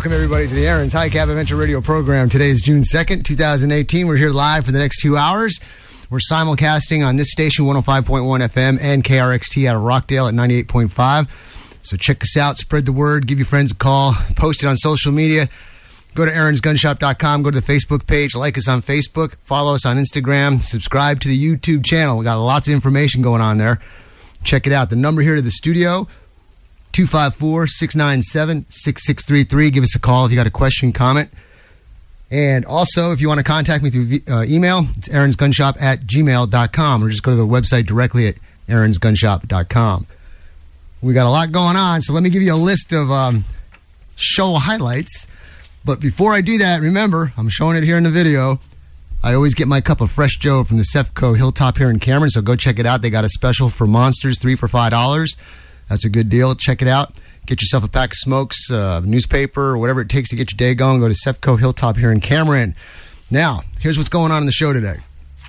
Welcome, everybody, to the Aaron's High Cap Adventure Radio program. Today is June 2nd, 2018. We're here live for the next 2 hours. We're simulcasting on this station, 105.1 FM, and KRXT out of Rockdale at 98.5. So check us out, spread the word, give your friends a call, post it on social media. Go to aaronsgunshop.com, go to the Facebook page, like us on Facebook, follow us on Instagram, subscribe to the YouTube channel. We got lots of information going on there. Check it out. The number here to the studio, 254-697-6633. Give us a call if you got a question, comment. And also, if you want to contact me through email, it's aaronsgunshop@gmail.com, or just go to the website directly at aaronsgunshop.com. We got a lot going on, so let me give you a list of show highlights. But before I do that, remember, I'm showing it here in the video. I always get my cup of Fresh Joe from the Cefco Hilltop here in Cameron, so go check it out. They got a special for Monsters, 3 for $5. That's a good deal. Check it out. Get yourself a pack of smokes, newspaper, or whatever it takes to get your day going. Go to Cefco Hilltop here in Cameron. Now, here's what's going on in the show today.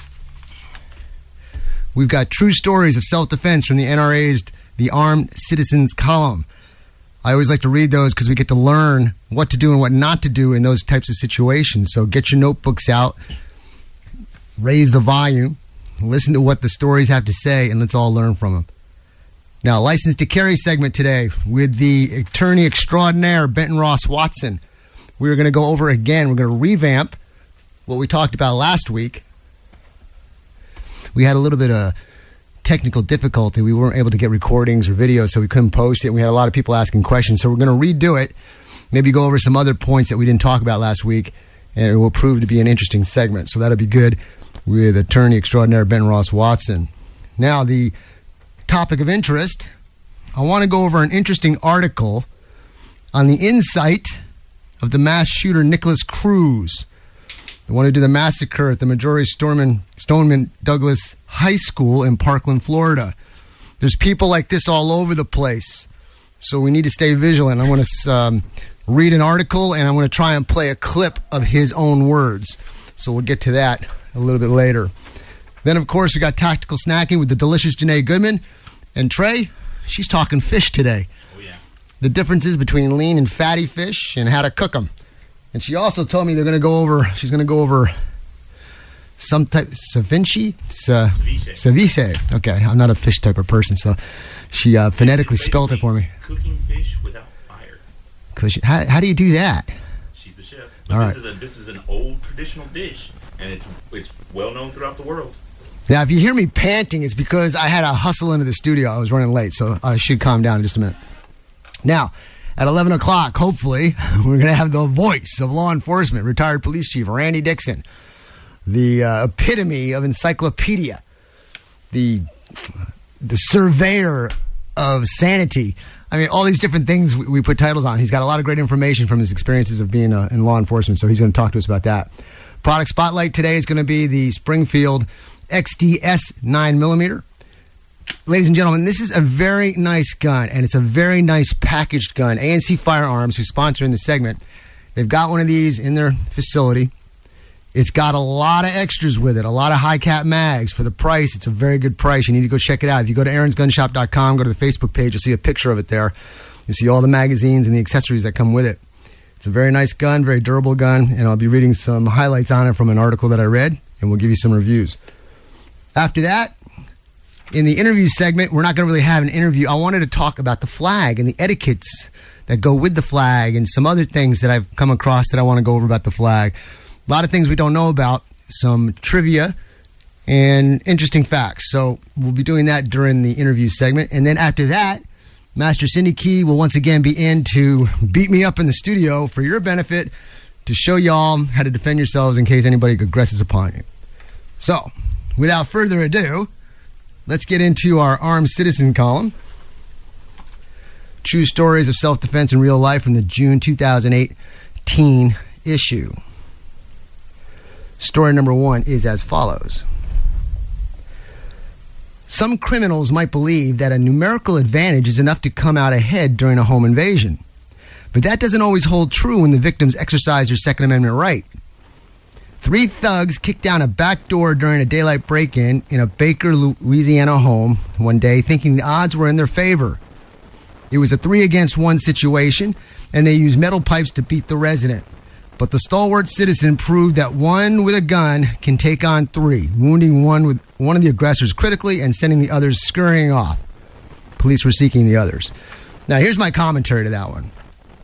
We've got true stories of self-defense from the NRA's The Armed Citizens column. I always like to read those because we get to learn what to do and what not to do in those types of situations. So get your notebooks out, raise the volume, listen to what the stories have to say, and let's all learn from them. Now, License to Carry segment today with the attorney extraordinaire, Benton Ross Watson. We're going to go over again. We're going to revamp what we talked about last week. We had a little bit of technical difficulty. We weren't able to get recordings or videos, so we couldn't post it. We had a lot of people asking questions, so we're going to redo it, maybe go over some other points that we didn't talk about last week, and it will prove to be an interesting segment. So that'll be good with attorney extraordinaire Benton Ross Watson. Now, the topic of interest, I want to go over an interesting article on the insight of the mass shooter Nicholas Cruz, the one who did the massacre at the Marjory Stoneman Douglas High School in Parkland, Florida. There's people like this all over the place, so we need to stay vigilant. I'm going to read an article, and I'm going to try and play a clip of his own words. So we'll get to that a little bit later. Then, of course, we got Tactical Snacking with the delicious Janae Goodman. And Trey, she's talking fish today. Oh, yeah. The differences between lean and fatty fish and how to cook them. And she also told me she's going to go over some type, ceviche. Okay, I'm not a fish type of person, so she phonetically spelled it for me. Cooking fish without fire. How do you do that? She's the chef. All right. This is an old traditional dish, and it's well known throughout the world. Now, if you hear me panting, it's because I had to hustle into the studio. I was running late, so I should calm down in just a minute. Now, at 11 o'clock, hopefully, we're going to have the voice of law enforcement, retired police chief Randy Dixon, the epitome of encyclopedia, the surveyor of sanity. I mean, all these different things we put titles on. He's got a lot of great information from his experiences of being in law enforcement, so he's going to talk to us about that. Product spotlight today is going to be the Springfield XDS 9mm. Ladies and gentlemen, this is a very nice gun, and it's a very nice packaged gun. ANC Firearms, who's sponsoring the segment, they've got one of these in their facility. It's got a lot of extras with it, a lot of high-cap mags. For the price, it's a very good price. You need to go check it out. If you go to aaronsgunshop.com, go to the Facebook page, you'll see a picture of it there. You'll see all the magazines and the accessories that come with it. It's a very nice gun, very durable gun, and I'll be reading some highlights on it from an article that I read, and we'll give you some reviews. After that, in the interview segment, we're not going to really have an interview. I wanted to talk about the flag and the etiquettes that go with the flag and some other things that I've come across that I want to go over about the flag. A lot of things we don't know about, some trivia and interesting facts. So we'll be doing that during the interview segment. And then after that, Master Cindy Key will once again be in to beat me up in the studio for your benefit, to show y'all how to defend yourselves in case anybody aggresses upon you. So, without further ado, let's get into our Armed Citizen column. True stories of self-defense in real life from the June 2018 issue. Story number 1 is as follows. Some criminals might believe that a numerical advantage is enough to come out ahead during a home invasion. But that doesn't always hold true when the victims exercise their Second Amendment right. 3 thugs kicked down a back door during a daylight break-in in a Baker, Louisiana home one day, thinking the odds were in their favor. It was a 3-against-1 situation, and they used metal pipes to beat the resident. But the stalwart citizen proved that one with a gun can take on 3, wounding one of the aggressors critically and sending the others scurrying off. Police were seeking the others. Now, here's my commentary to that one.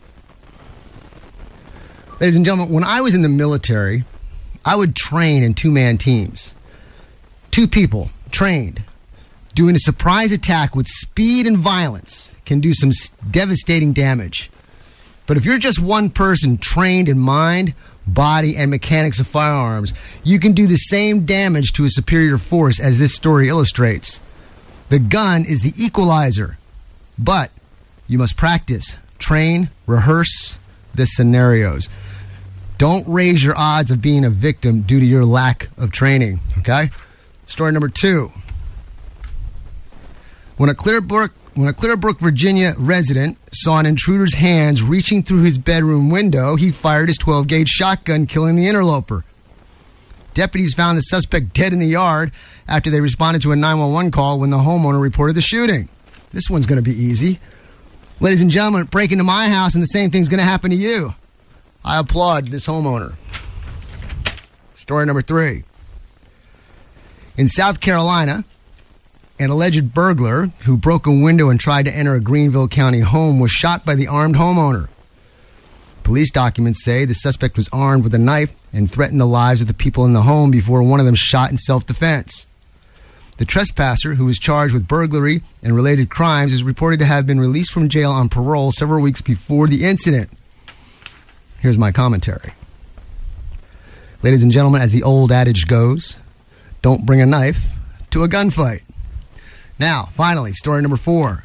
Ladies and gentlemen, when I was in the military, I would train in 2-man teams. 2 people trained. Doing a surprise attack with speed and violence can do some devastating damage. But if you're just one person trained in mind, body, and mechanics of firearms, you can do the same damage to a superior force as this story illustrates. The gun is the equalizer, but you must practice, train, rehearse the scenarios. Don't raise your odds of being a victim due to your lack of training, okay? Story number 2. When a Clearbrook, Virginia resident saw an intruder's hands reaching through his bedroom window, he fired his 12-gauge shotgun, killing the interloper. Deputies found the suspect dead in the yard after they responded to a 911 call when the homeowner reported the shooting. This one's going to be easy. Ladies and gentlemen, break into my house and the same thing's going to happen to you. I applaud this homeowner. Story number 3. In South Carolina, an alleged burglar who broke a window and tried to enter a Greenville County home was shot by the armed homeowner. Police documents say the suspect was armed with a knife and threatened the lives of the people in the home before one of them shot in self-defense. The trespasser, who was charged with burglary and related crimes, is reported to have been released from jail on parole several weeks before the incident. Here's my commentary. Ladies and gentlemen, as the old adage goes, don't bring a knife to a gunfight. Now, finally, story number 4.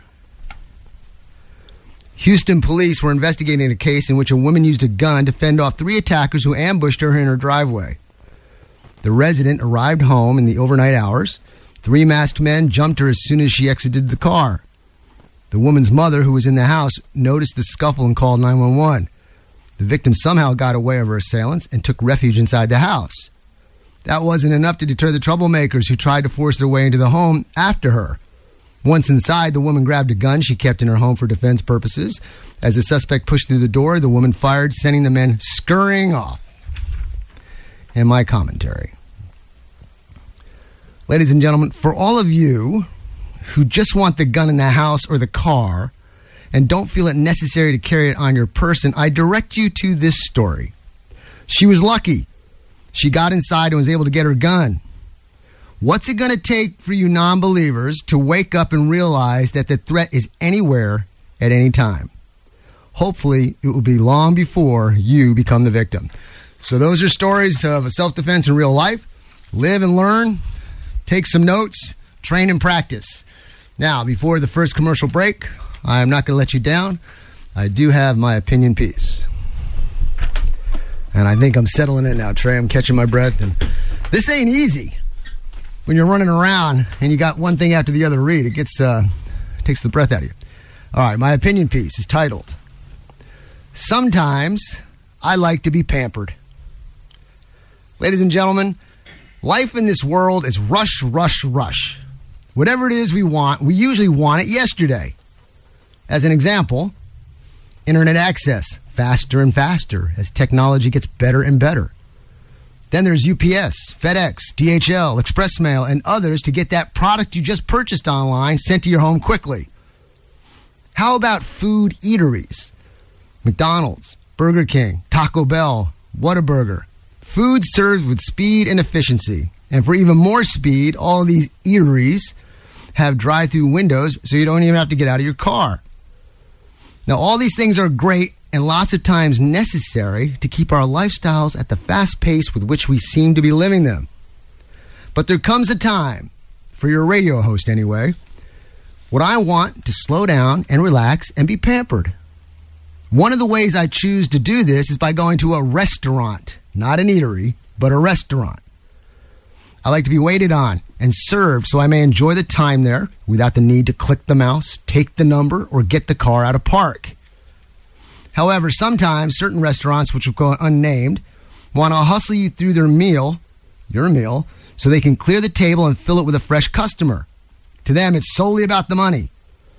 Houston police were investigating a case in which a woman used a gun to fend off 3 attackers who ambushed her in her driveway. The resident arrived home in the overnight hours. 3 masked men jumped her as soon as she exited the car. The woman's mother, who was in the house, noticed the scuffle and called 911. The victim somehow got away of her assailants and took refuge inside the house. That wasn't enough to deter the troublemakers who tried to force their way into the home after her. Once inside, the woman grabbed a gun she kept in her home for defense purposes. As the suspect pushed through the door, the woman fired, sending the men scurrying off. And my commentary. Ladies and gentlemen, for all of you who just want the gun in the house or the car and don't feel it necessary to carry it on your person, I direct you to this story. She was lucky. She got inside and was able to get her gun. What's it going to take for you non-believers to wake up and realize that the threat is anywhere at any time? Hopefully, it will be long before you become the victim. So those are stories of self-defense in real life. Live and learn. Take some notes. Train and practice. Now, before the first commercial break, I'm not going to let you down. I do have my opinion piece. And I think I'm settling it now, Trey. I'm catching my breath. And this ain't easy. When you're running around and you got one thing after the other to read, it takes the breath out of you. All right, my opinion piece is titled, Sometimes I Like to Be Pampered. Ladies and gentlemen, life in this world is rush, rush, rush. Whatever it is we want, we usually want it yesterday. As an example, internet access, faster and faster as technology gets better and better. Then there's UPS, FedEx, DHL, Express Mail, and others to get that product you just purchased online sent to your home quickly. How about food eateries? McDonald's, Burger King, Taco Bell, Whataburger. Food served with speed and efficiency. And for even more speed, all of these eateries have drive-through windows so you don't even have to get out of your car. Now, all these things are great and lots of times necessary to keep our lifestyles at the fast pace with which we seem to be living them. But there comes a time, for your radio host anyway, when I want to slow down and relax and be pampered. One of the ways I choose to do this is by going to a restaurant, not an eatery, but a restaurant. I like to be waited on and served so I may enjoy the time there without the need to click the mouse, take the number, or get the car out of park. However, sometimes certain restaurants, which will go unnamed, want to hustle you through your meal, so they can clear the table and fill it with a fresh customer. To them, it's solely about the money.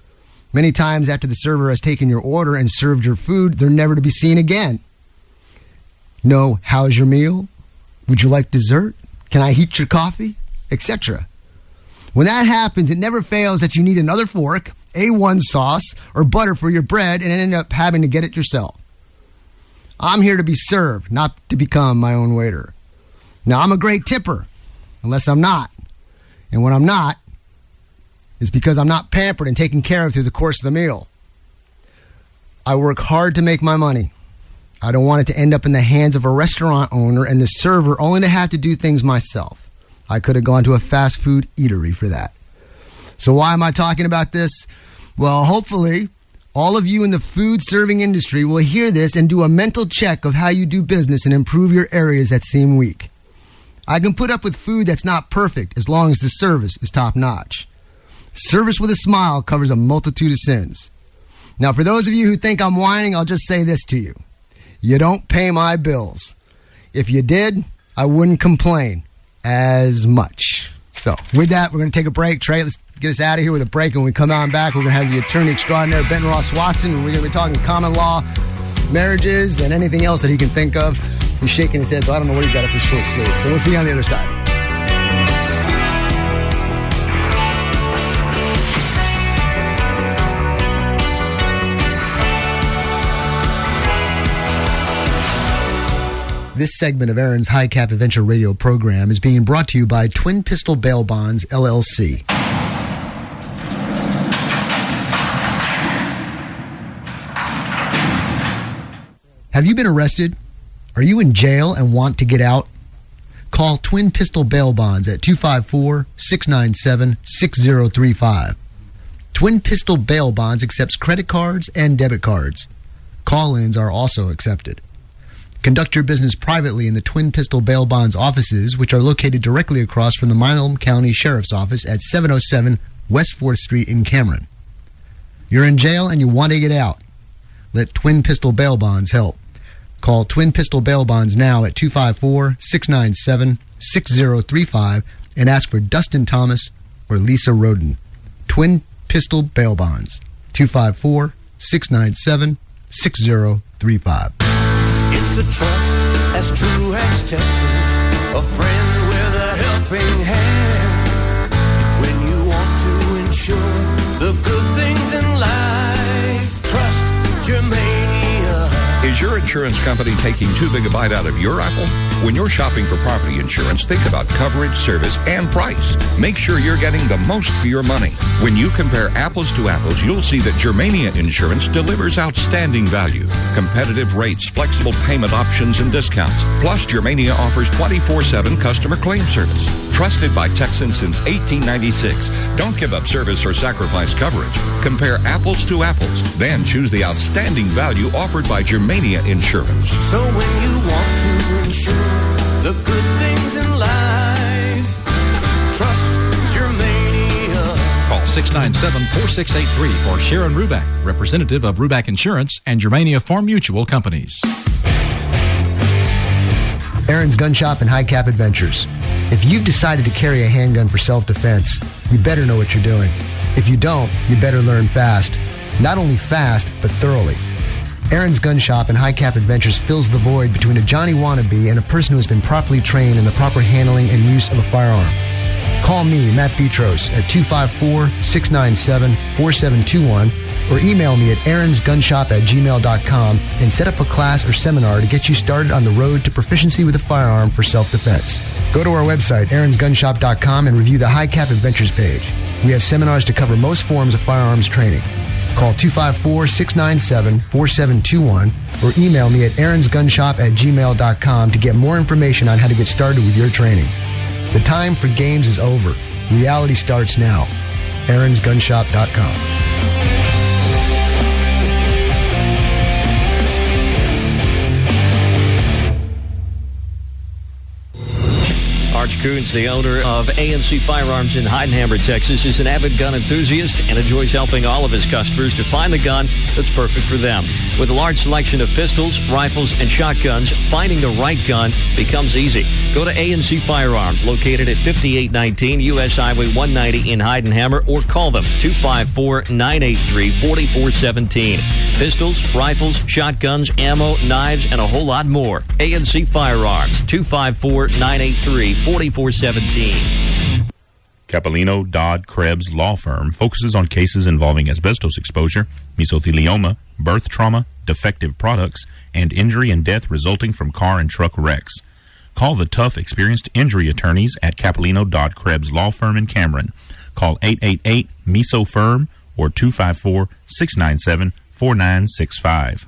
Many times after the server has taken your order and served your food, they're never to be seen again. No, how's your meal? Would you like dessert? Can I heat your coffee? Etc. When that happens, it never fails that you need another fork, A1 sauce, or butter for your bread and end up having to get it yourself. I'm here to be served, not to become my own waiter. Now, I'm a great tipper, unless I'm not. And when I'm not, it's because I'm not pampered and taken care of through the course of the meal. I work hard to make my money. I don't want it to end up in the hands of a restaurant owner and the server only to have to do things myself. I could have gone to a fast food eatery for that. So why am I talking about this? Well, hopefully, all of you in the food serving industry will hear this and do a mental check of how you do business and improve your areas that seem weak. I can put up with food that's not perfect as long as the service is top notch. Service with a smile covers a multitude of sins. Now, for those of you who think I'm whining, I'll just say this to you. You don't pay my bills. If you did, I wouldn't complain as much. So, with that, we're going to take a break. Trey, let's get us out of here with a break. And when we come on back, we're going to have the attorney extraordinaire, Ben Ross Watson, and we're going to be talking common law, marriages, and anything else that he can think of. He's shaking his head, so I don't know what he's got up his short sleeve. So we'll see you on the other side. This segment of Aaron's High Cap Adventure Radio program is being brought to you by Twin Pistol Bail Bonds, LLC. Have you been arrested? Are you in jail and want to get out? Call Twin Pistol Bail Bonds at 254-697-6035. Twin Pistol Bail Bonds accepts credit cards and debit cards. Call-ins are also accepted. Conduct your business privately in the Twin Pistol Bail Bonds offices, which are located directly across from the Milam County Sheriff's Office at 707 West 4th Street in Cameron. You're in jail and you want to get out. Let Twin Pistol Bail Bonds help. Call Twin Pistol Bail Bonds now at 254-697-6035 and ask for Dustin Thomas or Lisa Roden. Twin Pistol Bail Bonds, 254-697-6035. It's a trust as true as Texas, a friend with a helping hand. When you want to ensure the good things in life, trust Germania. Is your insurance company taking too big a bite out of your apple? When you're shopping for property insurance, think about coverage, service, and price. Make sure you're getting the most for your money. When you compare apples to apples, you'll see that Germania Insurance delivers outstanding value, competitive rates, flexible payment options, and discounts. Plus, Germania offers 24/7 customer claim service. Trusted by Texans since 1896. Don't give up service or sacrifice coverage. Compare apples to apples. Then choose the outstanding value offered by Germania Insurance. So when you want to ensure the good things in life, trust Germania. Call 697-4683 for Sharon Ruback, representative of Ruback Insurance and Germania Farm Mutual Companies. Aaron's Gun Shop and High Cap Adventures. If you've decided to carry a handgun for self-defense, you better know what you're doing. If you don't, you better learn fast. Not only fast, but thoroughly. Aaron's Gun Shop and High Cap Adventures fills the void between a Johnny wannabe and a person who has been properly trained in the proper handling and use of a firearm. Call me, Matt Petros, at 254-697-4721 or email me at aaronsgunshop@gmail.com and set up a class or seminar to get you started on the road to proficiency with a firearm for self-defense. Go to our website, aaronsgunshop.com, and review the High Cap Adventures page. We have seminars to cover most forms of firearms training. Call 254-697-4721 or email me at aaronsgunshop@gmail.com to get more information on how to get started with your training. The time for games is over. Reality starts now. aaronsgunshop.com. Arch Coons, the owner of ANC Firearms in Heidenhammer, Texas, is an avid gun enthusiast and enjoys helping all of his customers to find the gun that's perfect for them. With a large selection of pistols, rifles, and shotguns, finding the right gun becomes easy. Go to ANC Firearms, located at 5819 U.S. Highway 190 in Heidenhammer, or call them 254-983-4417. Pistols, rifles, shotguns, ammo, knives, and a whole lot more. ANC Firearms, 254-983-4417. Capellino, Dodd, Krebs Law Firm focuses on cases involving asbestos exposure, mesothelioma, birth trauma, defective products, and injury and death resulting from car and truck wrecks. Call the tough, experienced injury attorneys at Capellino, Dodd, Krebs Law Firm in Cameron. Call 888-MESO-FIRM or 254-697-4965.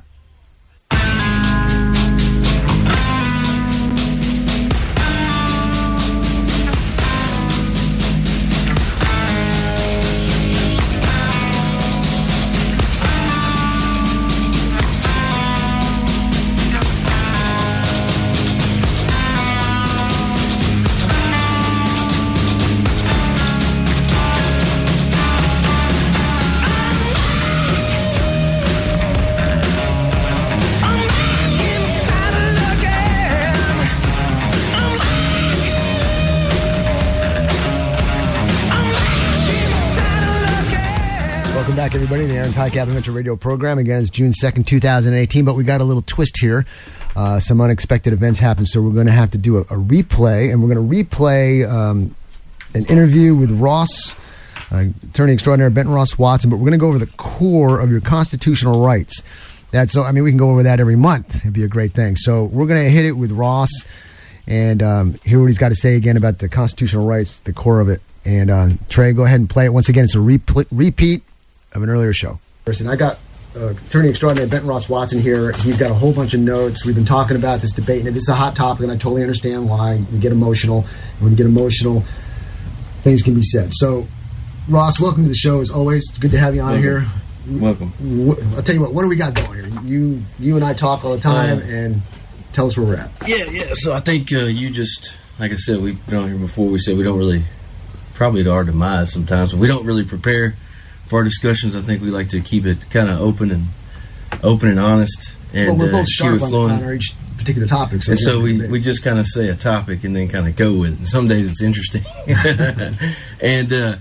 Back, everybody, the Aaron's High Cap Adventure Radio program. Again, it's June 2nd, 2018, but we got a little twist here. Some unexpected events happened, so we're going to have to do a replay, and we're going to replay an interview with Ross, attorney extraordinary Benton Ross Watson, but we're going to go over the core of your constitutional rights. We can go over that every month. It'd be a great thing. So we're going to hit it with Ross and hear what he's got to say again about the constitutional rights, the core of it. And Trey, go ahead and play it. Once again, it's a repeat of an earlier show. Listen, I got attorney extraordinary Benton Ross Watson here. He's got a whole bunch of notes. We've been talking about this debate, and this is a hot topic, and I totally understand why we get emotional. And when you get emotional, things can be said. So, Ross, welcome to the show. As always, it's good to have you on here. Welcome. I'll tell you what do we got going here? You and I talk all the time, and tell us where we're at. Yeah. So I think you just, like I said, we've been on here before. We said we don't really, probably to our demise sometimes, but we don't really prepare for our discussions. I think we like to keep it kind of open and honest. And we're both sharp on each particular topic. So we just kind of say a topic and then kind of go with it. And some days it's interesting. And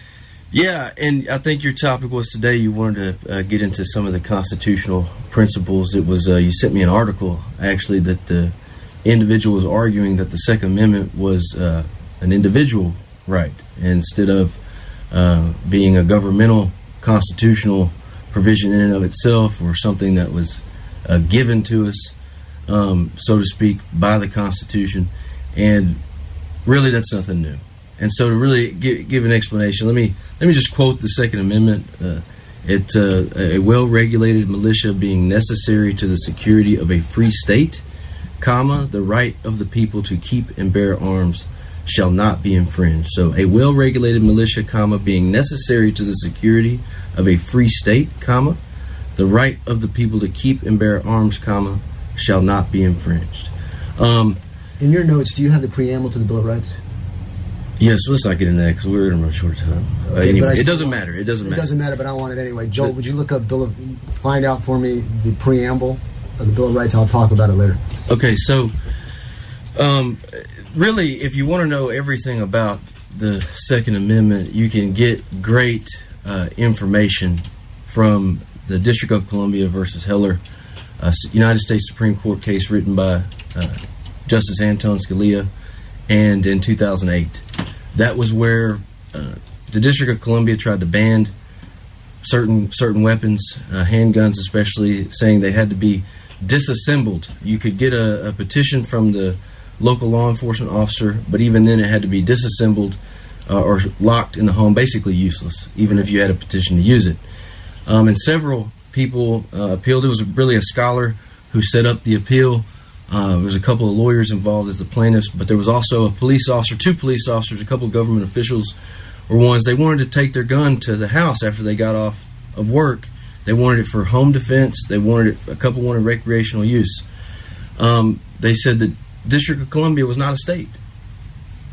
I think your topic was today you wanted to get into some of the constitutional principles. It was you sent me an article, actually, that the individual was arguing that the Second Amendment was an individual right instead of being a governmental constitutional provision in and of itself, or something that was given to us, so to speak, by the Constitution. And really, that's nothing new. And so to really give an explanation, let me just quote the Second Amendment. It's a well-regulated militia being necessary to the security of a free state, the right of the people to keep and bear arms shall not be infringed. So a well-regulated militia, being necessary to the security of a free state, the right of the people to keep and bear arms, shall not be infringed. In your notes, do you have the preamble to the Bill of Rights? Yes, let's not get into that because we're in a short time. Anyway, it doesn't matter. It doesn't matter, but I want it anyway. Joel, would you look up find out for me the preamble of the Bill of Rights? I'll talk about it later. Okay, so really, if you want to know everything about the Second Amendment, you can get great information from the District of Columbia versus Heller, a United States Supreme Court case written by Justice Anton Scalia, and in 2008. That was where the District of Columbia tried to ban certain weapons, handguns especially, saying they had to be disassembled. You could get a petition from the local law enforcement officer, but even then it had to be disassembled or locked in the home, basically useless, even if you had a petition to use it. And several people appealed. It was really a scholar who set up the appeal. There was a couple of lawyers involved as the plaintiffs, but there was also a police officer, two police officers, a couple of government officials were ones. They wanted to take their gun to the house after they got off of work. They wanted it for home defense. A couple wanted recreational use. They said that District of Columbia was not a state.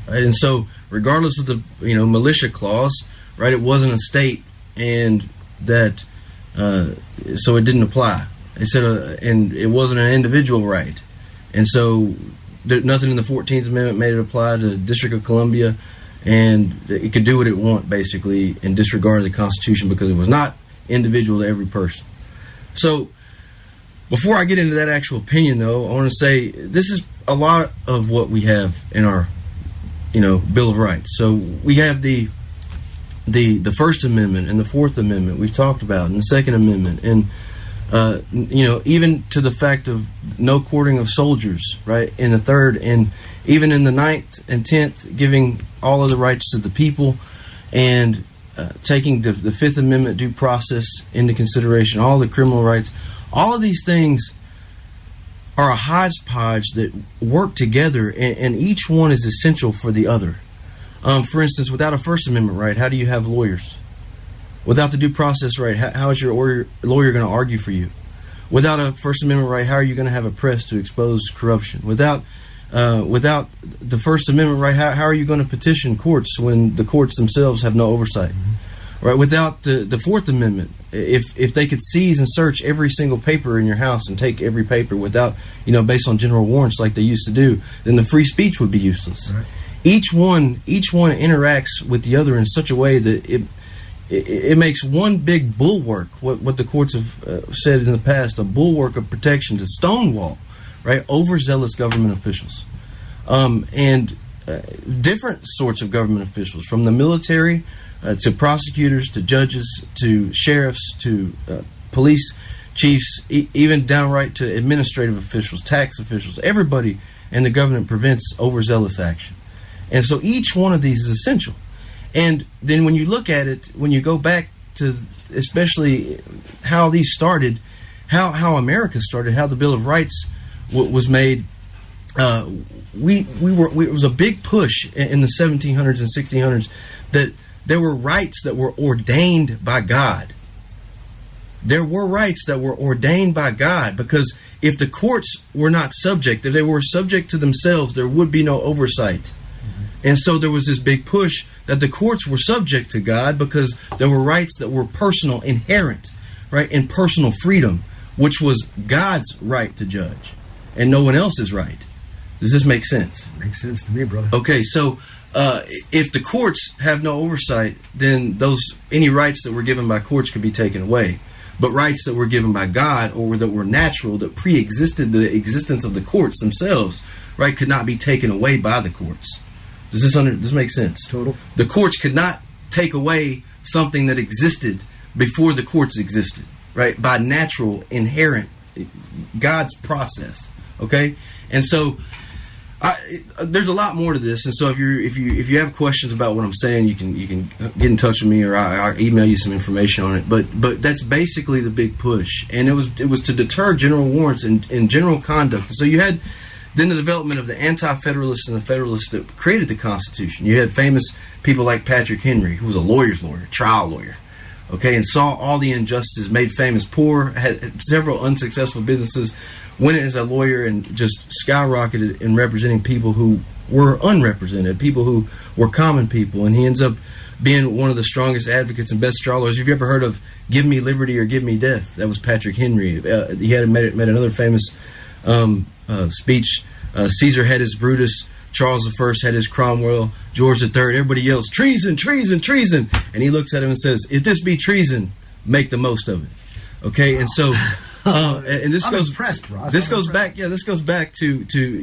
right? And so, regardless of the militia clause, right, it wasn't a state, and that so it didn't apply. It said, and it wasn't an individual right, and so nothing in the 14th Amendment made it apply to the District of Columbia, and it could do what it want basically in disregard of the Constitution because it was not individual to every person. So, before I get into that actual opinion, though, I want to say this is a lot of what we have in our, Bill of Rights. So we have the First Amendment and the Fourth Amendment we've talked about, and the Second Amendment, and even to the fact of no quartering of soldiers, right, in the Third, and even in the 9th and 10th, giving all of the rights to the people, and taking the Fifth Amendment due process into consideration, all the criminal rights. All of these things are a hodgepodge that work together, and each one is essential for the other. For instance, without a First Amendment right, how do you have lawyers? Without the due process right, how is your lawyer going to argue for you? Without a First Amendment right, how are you going to have a press to expose corruption? Without the First Amendment right, how are you going to petition courts when the courts themselves have no oversight? Right? Without the Fourth Amendment, if they could seize and search every single paper in your house and take every paper without, based on general warrants like they used to do, then the free speech would be useless. Right. Each one interacts with the other in such a way that it makes one big bulwark. What the courts have said in the past, a bulwark of protection to stonewall, right, overzealous government officials, and different sorts of government officials, from the military to prosecutors, to judges, to sheriffs, to police chiefs, even downright to administrative officials, tax officials. Everybody in the government prevents overzealous action. And so each one of these is essential. And then when you look at it, when you go back to especially how these started, how America started, how the Bill of Rights was made, it was a big push in the 1700s and 1600s that there were rights that were ordained by God. There were rights that were ordained by God, because if the courts were not subject, if they were subject to themselves, there would be no oversight. Mm-hmm. And so there was this big push that the courts were subject to God because there were rights that were personal, inherent, right, and personal freedom, which was God's right to judge and no one else's right. Does this make sense? Makes sense to me, brother. Okay, so if the courts have no oversight, then any rights that were given by courts could be taken away. But rights that were given by God, or that were natural, that pre-existed the existence of the courts themselves, right, could not be taken away by the courts. Does this make sense? Total. The courts could not take away something that existed before the courts existed, right? By natural, inherent, God's process. Okay, and so there's a lot more to this. And so if you have questions about what I'm saying, you can get in touch with me, or I'll email you some information on it. But that's basically the big push, and it was to deter general warrants and general conduct. So you had then the development of the Anti-Federalists and the Federalists that created the Constitution. You had famous people like Patrick Henry, who was a lawyer's lawyer, trial lawyer, okay, and saw all the injustices, made famous poor, had several unsuccessful businesses, went in as a lawyer and just skyrocketed in representing people who were unrepresented, people who were common people, and he ends up being one of the strongest advocates and best trial lawyers. Have you ever heard of "Give Me Liberty or Give Me Death"? That was Patrick Henry. He had made another famous speech. Caesar had his Brutus, Charles I had his Cromwell, George III. Everybody yells, "Treason, treason, treason!" And he looks at him and says, "If this be treason, make the most of it." Okay, and so. And this goes impressed, Ross. This goes back. Yeah, this goes back to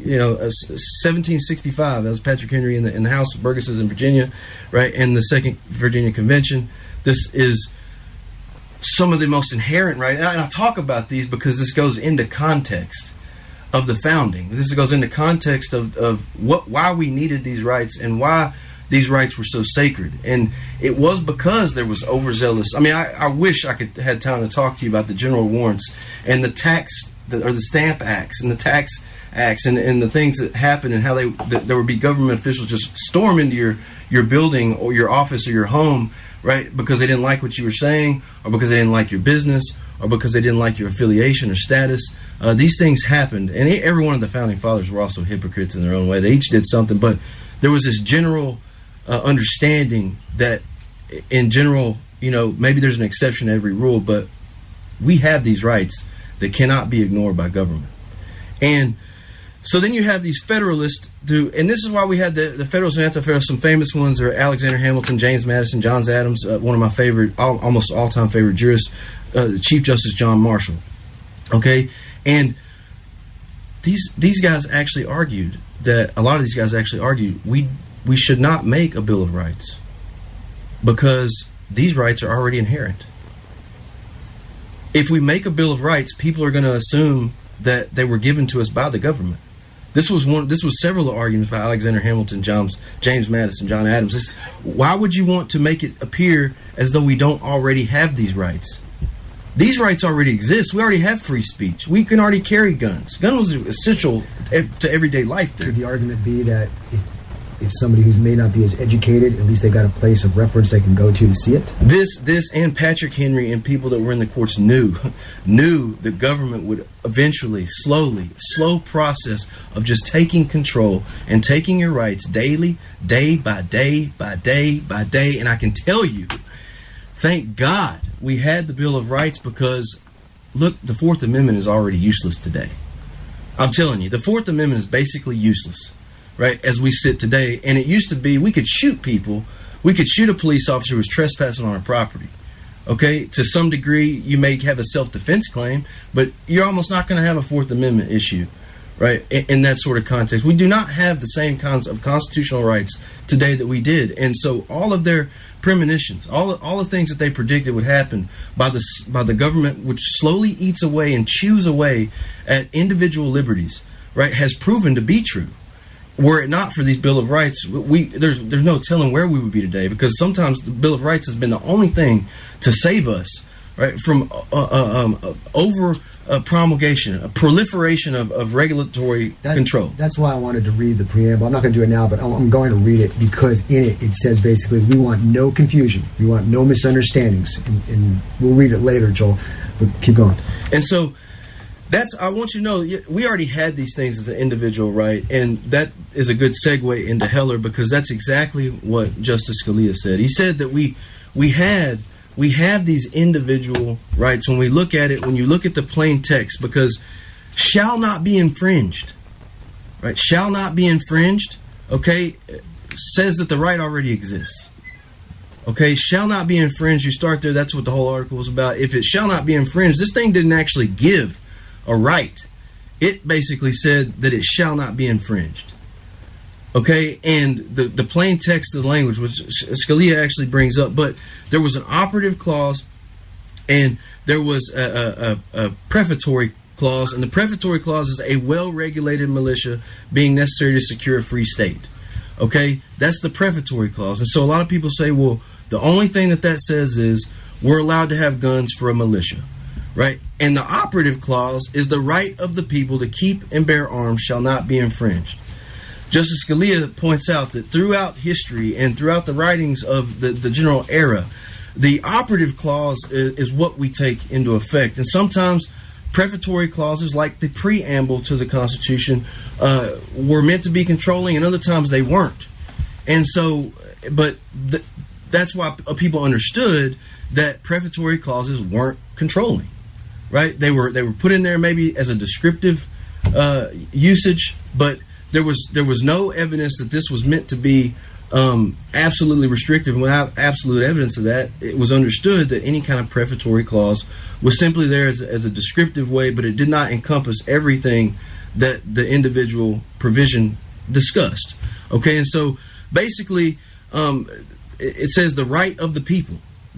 1765. That was Patrick Henry in the House of Burgesses in Virginia, right? And the Second Virginia Convention. This is some of the most inherent right. And I talk about these because this goes into context of the founding. This goes into context of why we needed these rights and why these rights were so sacred. And it was because there was overzealous. I mean, I wish I could had time to talk to you about the general warrants and the the stamp acts and the tax acts and the things that happened, and how there would be government officials just storm into your building or your office or your home, right, because they didn't like what you were saying, or because they didn't like your business, or because they didn't like your affiliation or status. These things happened, and every one of the founding fathers were also hypocrites in their own way. They each did something, but there was this general understanding that, in general, maybe there's an exception to every rule, but we have these rights that cannot be ignored by government. And so then you have these Federalists and this is why we had the Federalists and Anti-Federalists. Some famous ones are Alexander Hamilton, James Madison, John Adams, one of my favorite, almost all-time favorite jurists, Chief Justice John Marshall. Okay? And these guys actually argued that, a lot of these guys actually argued, we should not make a Bill of Rights because these rights are already inherent. If we make a Bill of Rights, people are going to assume that they were given to us by the government. This was several arguments by Alexander Hamilton, James Madison, John Adams. Why would you want to make it appear as though we don't already have these rights? These rights already exist. We already have free speech. We can already carry guns. Guns are essential to everyday life there. Could the argument be that if somebody who may not be as educated, at least they got a place of reference they can go to see it? This and Patrick Henry and people that were in the courts knew the government would eventually, slow process of just taking control and taking your rights daily, day by day by day by day. And I can tell you, thank God we had the Bill of Rights, because, look, the Fourth Amendment is already useless today. I'm telling you, the Fourth Amendment is basically useless, right, as we sit today. And it used to be we could shoot people. We could shoot a police officer who was trespassing on our property. Okay, to some degree, you may have a self-defense claim, but you're almost not going to have a Fourth Amendment issue, right, in that sort of context. We do not have the same kinds of constitutional rights today that we did. And so all of their premonitions, all the things that they predicted would happen by the government, which slowly eats away and chews away at individual liberties, right, has proven to be true. Were it not for these Bill of Rights, there's no telling where we would be today, because sometimes the Bill of Rights has been the only thing to save us, right, from over promulgation, a proliferation of regulatory control. That's why I wanted to read the preamble. I'm not going to do it now, but I'm going to read it, because in it says basically we want no confusion, we want no misunderstandings, and we'll read it later, Joel. But keep going. And so I want you to know, we already had these things as an individual right, and that is a good segue into Heller, because that's exactly what Justice Scalia said. He said that we have these individual rights when we look at it, when you look at the plain text, because shall not be infringed, right? Shall not be infringed, okay, says that the right already exists. Okay, shall not be infringed, you start there, that's what the whole article was about. If it shall not be infringed, this thing didn't actually give a right. It basically said that it shall not be infringed. Okay, and the plain text of the language, which Scalia actually brings up, but there was an operative clause and there was a prefatory clause, and the prefatory clause is a well-regulated militia being necessary to secure a free state. Okay, that's the prefatory clause. And so a lot of people say, well, the only thing that says is we're allowed to have guns for a militia. Right? And the operative clause is the right of the people to keep and bear arms shall not be infringed. Justice Scalia points out that throughout history and throughout the writings of the general era, the operative clause is what we take into effect. And sometimes prefatory clauses, like the preamble to the Constitution, were meant to be controlling, and other times they weren't. And so, but that's why people understood that prefatory clauses weren't controlling. Right? They were put in there maybe as a descriptive usage, but there was no evidence that this was meant to be absolutely restrictive. And without absolute evidence of that, it was understood that any kind of prefatory clause was simply there as a descriptive way, but it did not encompass everything that the individual provision discussed. Okay, and so basically it says the right of the people,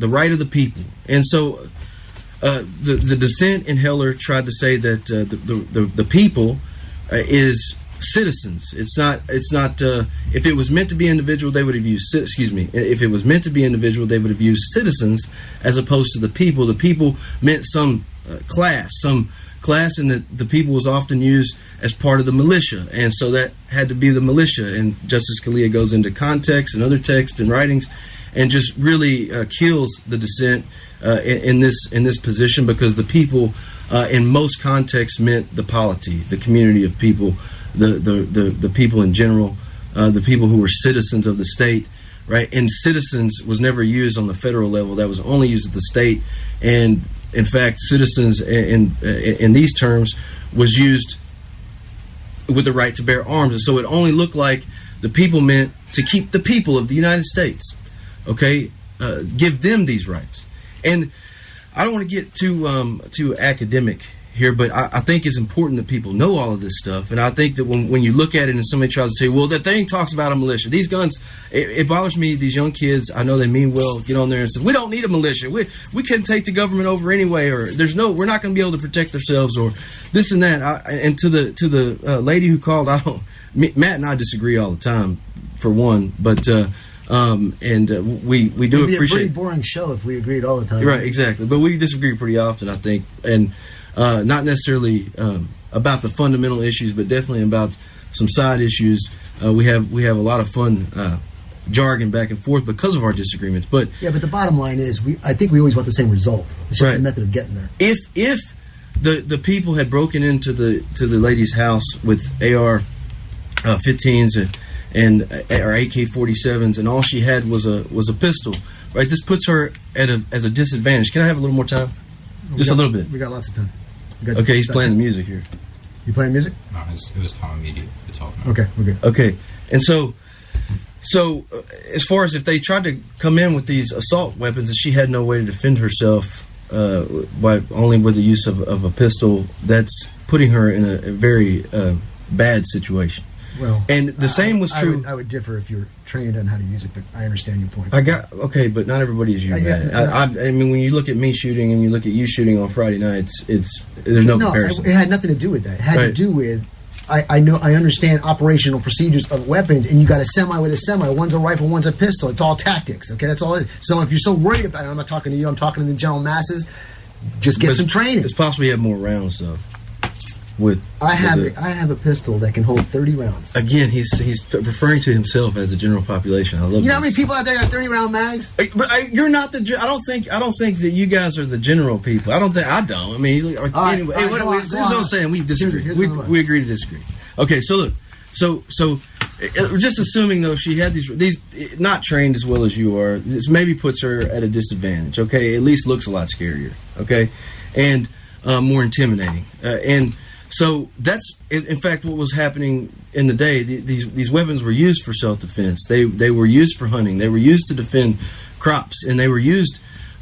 and so the dissent in Heller tried to say that the people is citizens. It's not. If it was meant to be individual, they would have used. If it was meant to be individual, they would have used citizens as opposed to the people. The people meant some class, and the people was often used as part of the militia, and so that had to be the militia. And Justice Scalia goes into context and other texts and writings, and just really kills the dissent in this position, because the people in most contexts meant the polity, the community of people, the people in general, the people who were citizens of the state, right? And citizens was never used on the federal level. That was only used at the state. And in fact, citizens in these terms was used with the right to bear arms. And so it only looked like the people meant to keep the people of the United States, okay, give them these rights. And I don't want to get too academic here, but I think it's important that people know all of this stuff. And I think that when you look at it and somebody tries to say, well, that thing talks about a militia. These guns, it bothers me, these young kids, I know they mean well, get on there and say, we don't need a militia. We can take the government over anyway, or we're not going to be able to protect ourselves, or this and that. And to the lady who called, Matt and I disagree all the time, for one, but we do It'd be appreciate. a pretty boring show if we agreed all the time. Right, exactly. But we disagree pretty often, I think, and not necessarily about the fundamental issues, but definitely about some side issues. We have a lot of fun jargon back and forth because of our disagreements. But the bottom line is, I think we always want the same result. It's just right. the method of getting there. If the people had broken into the lady's house with AR-15s and or AK-47s, and all she had was a pistol, right? This puts her as a disadvantage. Can I have a little more time? Just a little bit. We got lots of time. Okay, he's playing the music here. You playing music? No, it was Tom Immediate to talk about. Okay, we're good. Okay, and so as far as if they tried to come in with these assault weapons and she had no way to defend herself only with the use of a pistol, that's putting her in a very bad situation. Well, and the same was true. I would differ if you're trained on how to use it, but I understand your point. But not everybody is you, man. I mean, when you look at me shooting and you look at you shooting on Friday nights, there's no comparison. It had nothing to do with that. It had to do with I understand operational procedures of weapons, and you got a semi with a semi. One's a rifle, one's a pistol. It's all tactics. Okay, that's all it is. So if you're so worried about it, I'm not talking to you. I'm talking to the general masses. Just get some training. It's possible you have more rounds though. I have a pistol that can hold 30 rounds. Again, he's referring to himself as the general population. I love. You know how many people out there got 30-round mags? But you're not the. I don't think that you guys are the general people. I don't. I mean, anyway. There's no saying we disagree. We agree to disagree. Okay, so look. So just assuming though she had these not trained as well as you are, this maybe puts her at a disadvantage. Okay, at least looks a lot scarier. Okay, and more intimidating. And so that's in fact what was happening in the day. These weapons were used for self-defense. They were used for hunting. They were used to defend crops, and they were used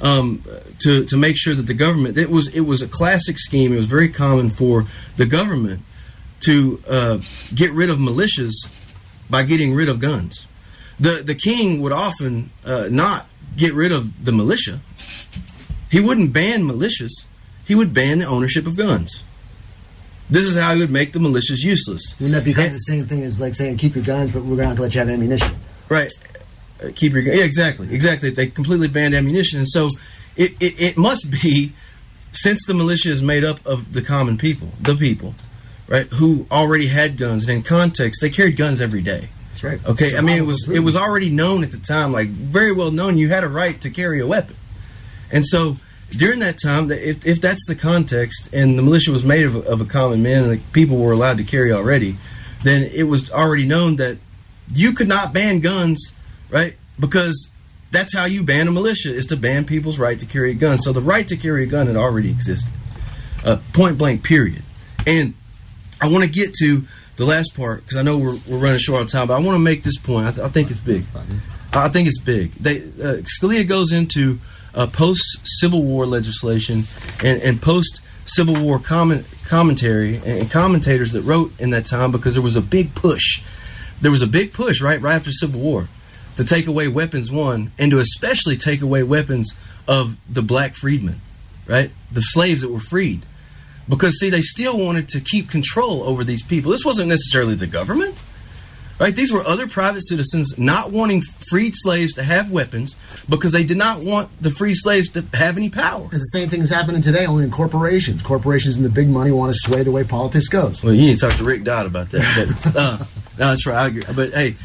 to make sure that the government. It was a classic scheme. It was very common for the government to get rid of militias by getting rid of guns. The king would often not get rid of the militia. He wouldn't ban militias. He would ban the ownership of guns. This is how he would make the militias useless. Wouldn't that be kind of the same thing as like saying keep your guns, but we're going to let you have ammunition? Right. Keep your guns. Yeah, exactly. They completely banned ammunition, and so it must be, since the militia is made up of the common people, the people, right, who already had guns, and in context, they carried guns every day. That's right. Okay, so I mean it was already known at the time, like very well known, you had a right to carry a weapon, and so. During that time, if that's the context, and the militia was made of a common man, and the people were allowed to carry already, then it was already known that you could not ban guns, right? Because that's how you ban a militia, is to ban people's right to carry a gun. So the right to carry a gun had already existed, point blank, period. And I want to get to the last part, because I know we're running short on time, but I want to make this point. I think it's big. I think it's big. Scalia goes into post-Civil War legislation and post-Civil War commentary and commentators that wrote in that time, because there was a big push. There was a big push right after Civil War to take away weapons, one, and to especially take away weapons of the black freedmen, right? The slaves that were freed. Because, see, they still wanted to keep control over these people. This wasn't necessarily the government. Right? These were other private citizens not wanting freed slaves to have weapons because they did not want the free slaves to have any power. And the same thing is happening today, only in corporations. Corporations and the big money want to sway the way politics goes. Well, you need to talk to Rick Dodd about that. But, no, that's right. I agree. But hey,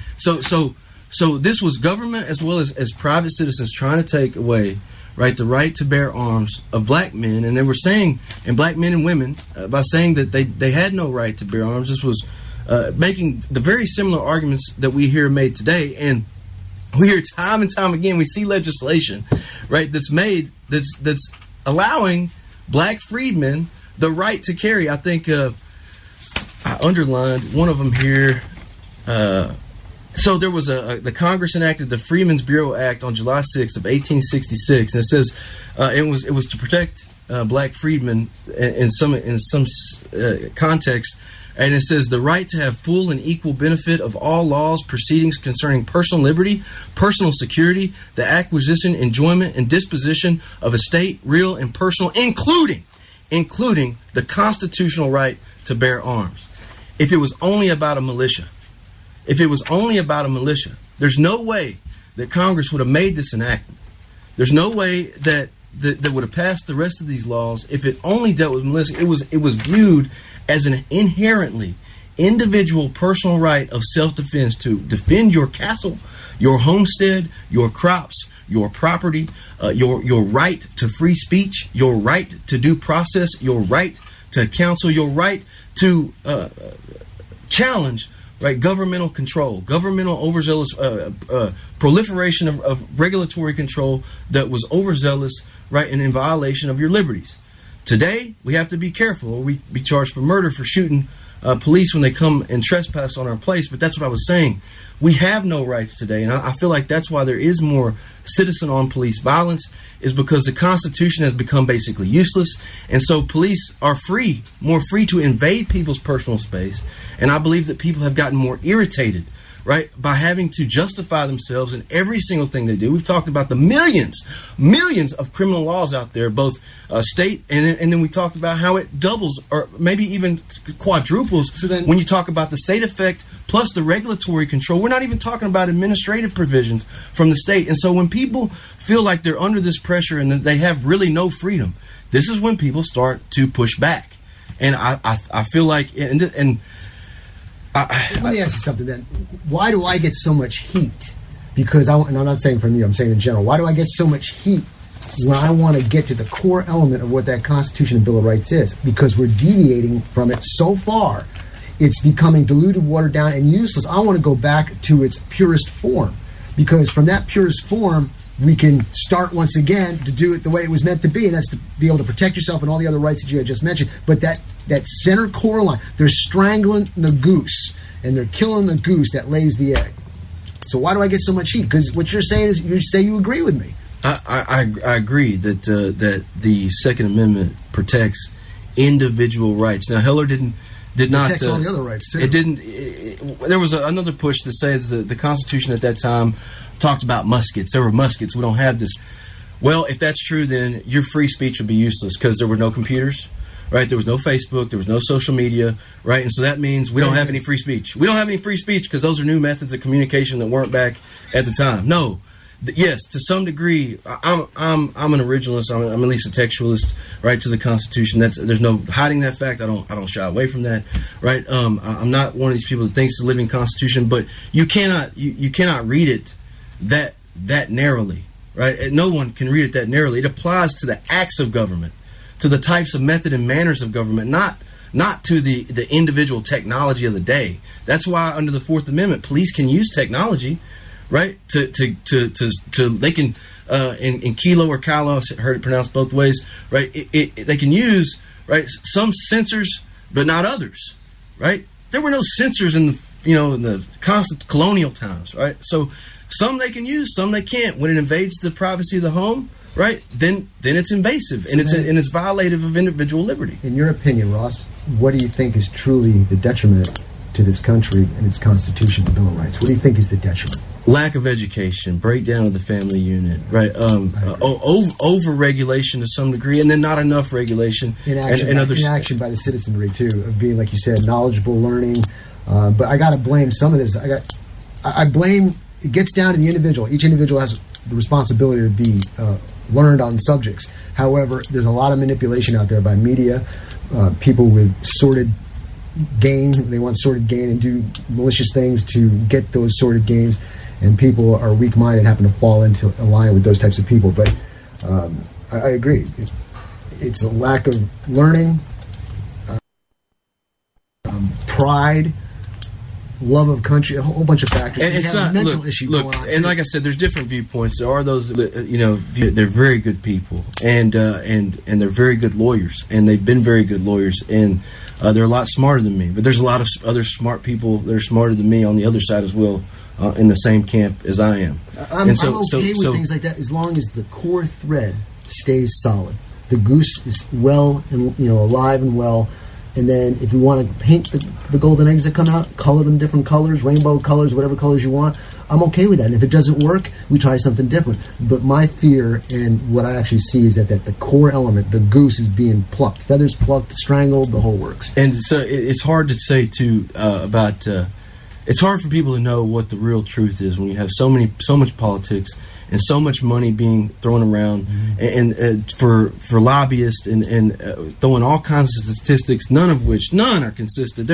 so this was government as well as private citizens trying to take away, right, the right to bear arms of black men, and they were saying, and black men and women, by saying that they had no right to bear arms. This was making the very similar arguments that we hear made today. And we hear time and time again, we see legislation, right, that's made, that's allowing black freedmen the right to carry. I think I underlined one of them here. So there was the Congress enacted the Freedmen's Bureau Act on July 6th of 1866, and it says it was to protect black freedmen in some context. And it says the right to have full and equal benefit of all laws, proceedings concerning personal liberty, personal security, the acquisition, enjoyment, and disposition of estate, real and personal, including the constitutional right to bear arms. If it was only about a militia, there's no way that Congress would have made this enactment. There's no way that would have passed the rest of these laws if it only dealt with militia. It was viewed as an inherently individual personal right of self-defense to defend your castle, your homestead, your crops, your property, your right to free speech, your right to due process, your right to counsel, your right to challenge, right, governmental control, governmental overzealous proliferation of regulatory control that was overzealous, right, and in violation of your liberties. Today, we have to be careful, or we be charged for murder for shooting police when they come and trespass on our place. But that's what I was saying. We have no rights today, and I feel like that's why there is more citizen-on police violence, is because the Constitution has become basically useless, and so police are more free to invade people's personal space, and I believe that people have gotten more irritated, right, by having to justify themselves in every single thing they do. We've talked about the millions of criminal laws out there, both state, and then we talked about how it doubles or maybe even quadruples when you talk about the state effect plus the regulatory control. We're not even talking about administrative provisions from the state. And so when people feel like they're under this pressure and that they have really no freedom, this is when people start to push back. And I feel like, let me ask you something then. Why do I get so much heat? Because and I'm not saying from you, I'm saying in general. Why do I get so much heat when I want to get to the core element of what that Constitution and Bill of Rights is? Because we're deviating from it so far. It's becoming diluted, watered down, and useless. I want to go back to its purest form. Because from that purest form, we can start once again to do it the way it was meant to be, and that's to be able to protect yourself and all the other rights that you had just mentioned. But that center core line, they're strangling the goose, and they're killing the goose that lays the egg. So why do I get so much heat? Because what you're saying is, you say you agree with me. I agree that the Second Amendment protects individual rights. Now, Heller did not protects all the other rights too. It didn't. There was another push to say that the Constitution at that time talked about muskets. There were muskets. We don't have this. Well, if that's true, then your free speech would be useless because there were no computers, right? There was no Facebook. There was no social media, right? And so that means we don't have any free speech. We don't have any free speech because those are new methods of communication that weren't back at the time. No. Yes, to some degree, I'm an originalist. I'm at least a textualist, right, to the Constitution. There's no hiding that fact. I don't shy away from that, right? I'm not one of these people that thinks the living Constitution, but you cannot read it that narrowly, right? No one can read it that narrowly. It applies to the acts of government, to the types of method and manners of government, not to the individual technology of the day. That's why under the Fourth Amendment, police can use technology, right? To they can in Kilo or Kylo, I've heard it pronounced both ways, right? They can use, right, some sensors, but not others, right? There were no sensors in the constant colonial times, right? So some they can use, some they can't. When it invades the privacy of the home, right, then it's invasive and it's violative of individual liberty. In your opinion, Ross, what do you think is truly the detriment to this country and its Constitution and Bill of Rights? What do you think is the detriment? Lack of education, breakdown of the family unit, right? Over-regulation to some degree, and then not enough regulation. Inaction by the citizenry, too, of being, like you said, knowledgeable, learning. But I got to blame some of this. I blame, it gets down to the individual. Each individual has the responsibility to be learned on subjects. However, there's a lot of manipulation out there by media, people with sordid gain. They want sordid gain and do malicious things to get those sordid gains. And people are weak-minded and happen to fall into a line with those types of people. But I agree. It's a lack of learning, pride, love of country, a whole bunch of factors. And it's not a mental issue going on. And like I said, there's different viewpoints. There are those that, they're very good people, and they're very good lawyers, and they've been very good lawyers, and they're a lot smarter than me. But there's a lot of other smart people that are smarter than me on the other side as well, in the same camp as I am. I'm okay with things like that as long as the core thread stays solid. The goose is well and alive and well. And then if you want to paint the golden eggs that come out, color them different colors, rainbow colors, whatever colors you want, I'm okay with that. And if it doesn't work, we try something different. But my fear and what I actually see is that the core element, the goose, is being plucked. Feathers plucked, strangled, the whole works. And so it's hard to say, too, about... it's hard for people to know what the real truth is when you have so much politics and so much money being thrown around, and for lobbyists and throwing all kinds of statistics, none are consistent.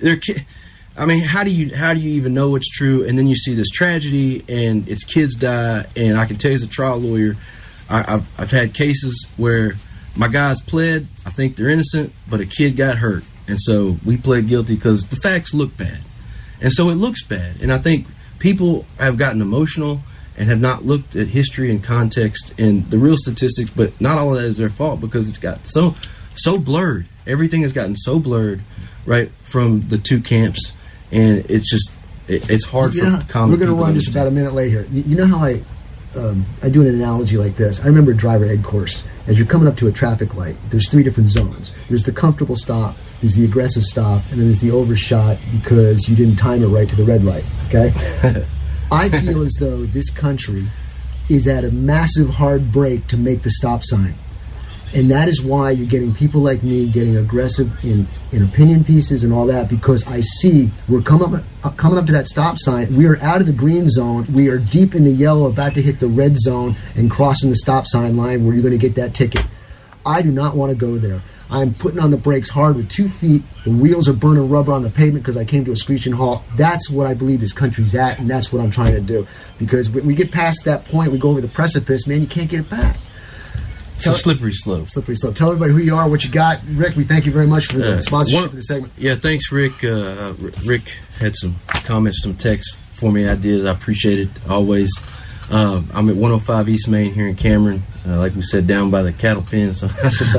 I mean, how do you even know what's true? And then you see this tragedy, and its kids die. And I can tell you, as a trial lawyer, I've had cases where my guys pled. I think they're innocent, but a kid got hurt, and so we pled guilty because the facts look bad. And so it looks bad. And I think people have gotten emotional and have not looked at history and context and the real statistics, but not all of that is their fault because it's got so blurred. Everything has gotten so blurred, right, from the two camps, and it's just it's hard for common people. We're going to run just about a minute late here. You know how I do an analogy like this. I remember driver ed course. As you're coming up to a traffic light, there's 3 different zones. There's the comfortable stop, there's the aggressive stop, and then there's the overshot because you didn't time it right to the red light, okay? I feel as though this country is at a massive hard break to make the stop sign. And that is why you're getting people like me getting aggressive in opinion pieces and all that, because I see we're coming up to that stop sign. We are out of the green zone. We are deep in the yellow, about to hit the red zone and crossing the stop sign line where you're going to get that ticket. I do not want to go there. I'm putting on the brakes hard with 2 feet. The wheels are burning rubber on the pavement because I came to a screeching halt. That's what I believe this country's at, and that's what I'm trying to do. Because when we get past that point, we go over the precipice, man, you can't get it back. It's a slippery slope. Slippery slope. Tell everybody who you are, what you got. Rick, we thank you very much for the sponsorship of the segment. Yeah, thanks, Rick. Rick had some comments, some texts for me, ideas. I appreciate it always. I'm at 105 East Main here in Cameron. Like we said, down by the cattle pen. So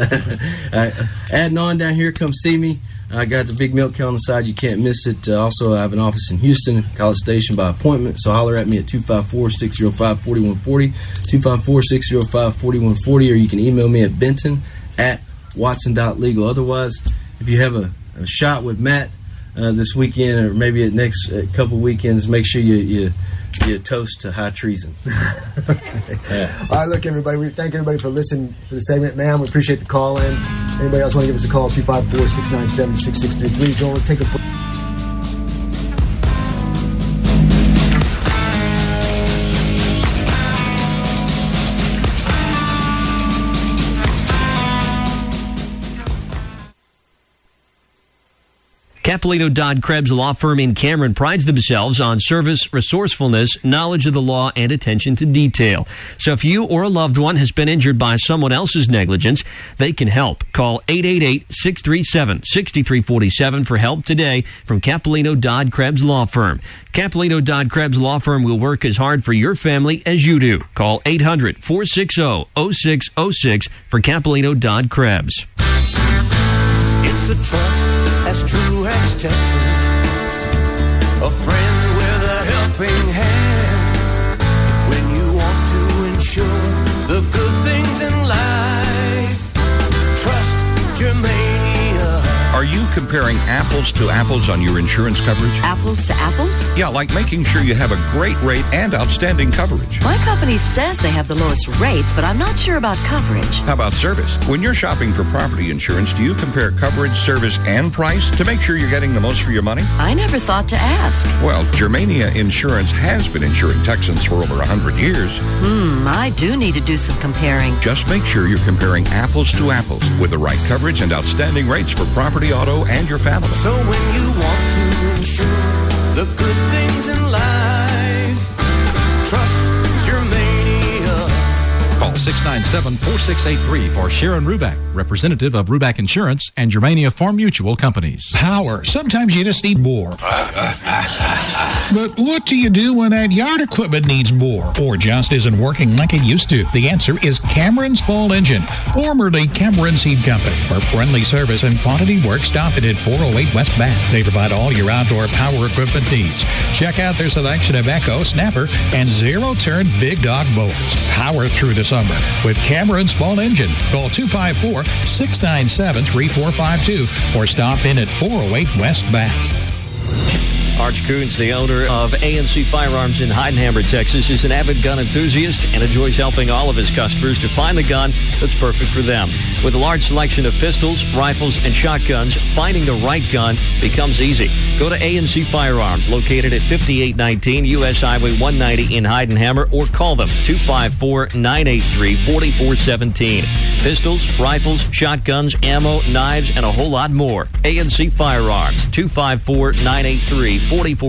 adding on down here, come see me. I got the big milk cow on the side. You can't miss it. Also, I have an office in Houston, College Station, by appointment. So holler at me at 254-605-4140, 254-605-4140, or you can email me at benton@watson.legal. Otherwise, if you have a shot with Matt this weekend, or maybe at next couple weekends, make sure you toast to high treason. All right, look, everybody, we thank everybody for listening to the segment. Man, we appreciate the call in. Anybody else want to give us a call? 254-697-6633. Joel, let's take a break. Capolino Dodd Krebs law firm in Cameron prides themselves on service, resourcefulness, knowledge of the law, and attention to detail. So if you or a loved one has been injured by someone else's negligence, they can help. Call 888-637-6347 for help today from Capolino Dodd Krebs law firm. Capolino Dodd Krebs law firm will work as hard for your family as you do. Call 800-460-0606 for Capolino Dodd Krebs. It's a trust as true as Texas, a friend with a helping hand, when you want to ensure the good things in life. Trust Germania. Are you comparing apples to apples on your insurance coverage? Apples to apples? Yeah, like making sure you have a great rate and outstanding coverage. My company says they have the lowest rates, but I'm not sure about coverage. How about service? When you're shopping for property insurance, do you compare coverage, service, and price to make sure you're getting the most for your money? I never thought to ask. Well, Germania Insurance has been insuring Texans for over 100 years. I do need to do some comparing. Just make sure you're comparing apples to apples with the right coverage and outstanding rates for property, auto, and your family. So when you want to ensure the good things in life, trust Germania. Call 697-4683 for Sharon Ruback, representative of Ruback Insurance and Germania Farm Mutual Companies. Power. Sometimes you just need more. But what do you do when that yard equipment needs more or just isn't working like it used to? The answer is Cameron's Ball Engine, formerly Cameron Seed Company. For friendly service and quantity work, stop it at 408 West Bath. They provide all your outdoor power equipment needs. Check out their selection of Echo, Snapper, and zero-turn Big Dog mowers. Power through the summer with Cameron's Ball Engine. Call 254-697-3452 or stop in at 408 West Bath. Arch Coons, the owner of A&C Firearms in Heidenhammer, Texas, is an avid gun enthusiast and enjoys helping all of his customers to find the gun that's perfect for them. With a large selection of pistols, rifles, and shotguns, finding the right gun becomes easy. Go to A&C Firearms, located at 5819 U.S. Highway 190 in Heidenhammer, or call them 254-983-4417. Pistols, rifles, shotguns, ammo, knives, and a whole lot more. A&C Firearms, 254-983-4417.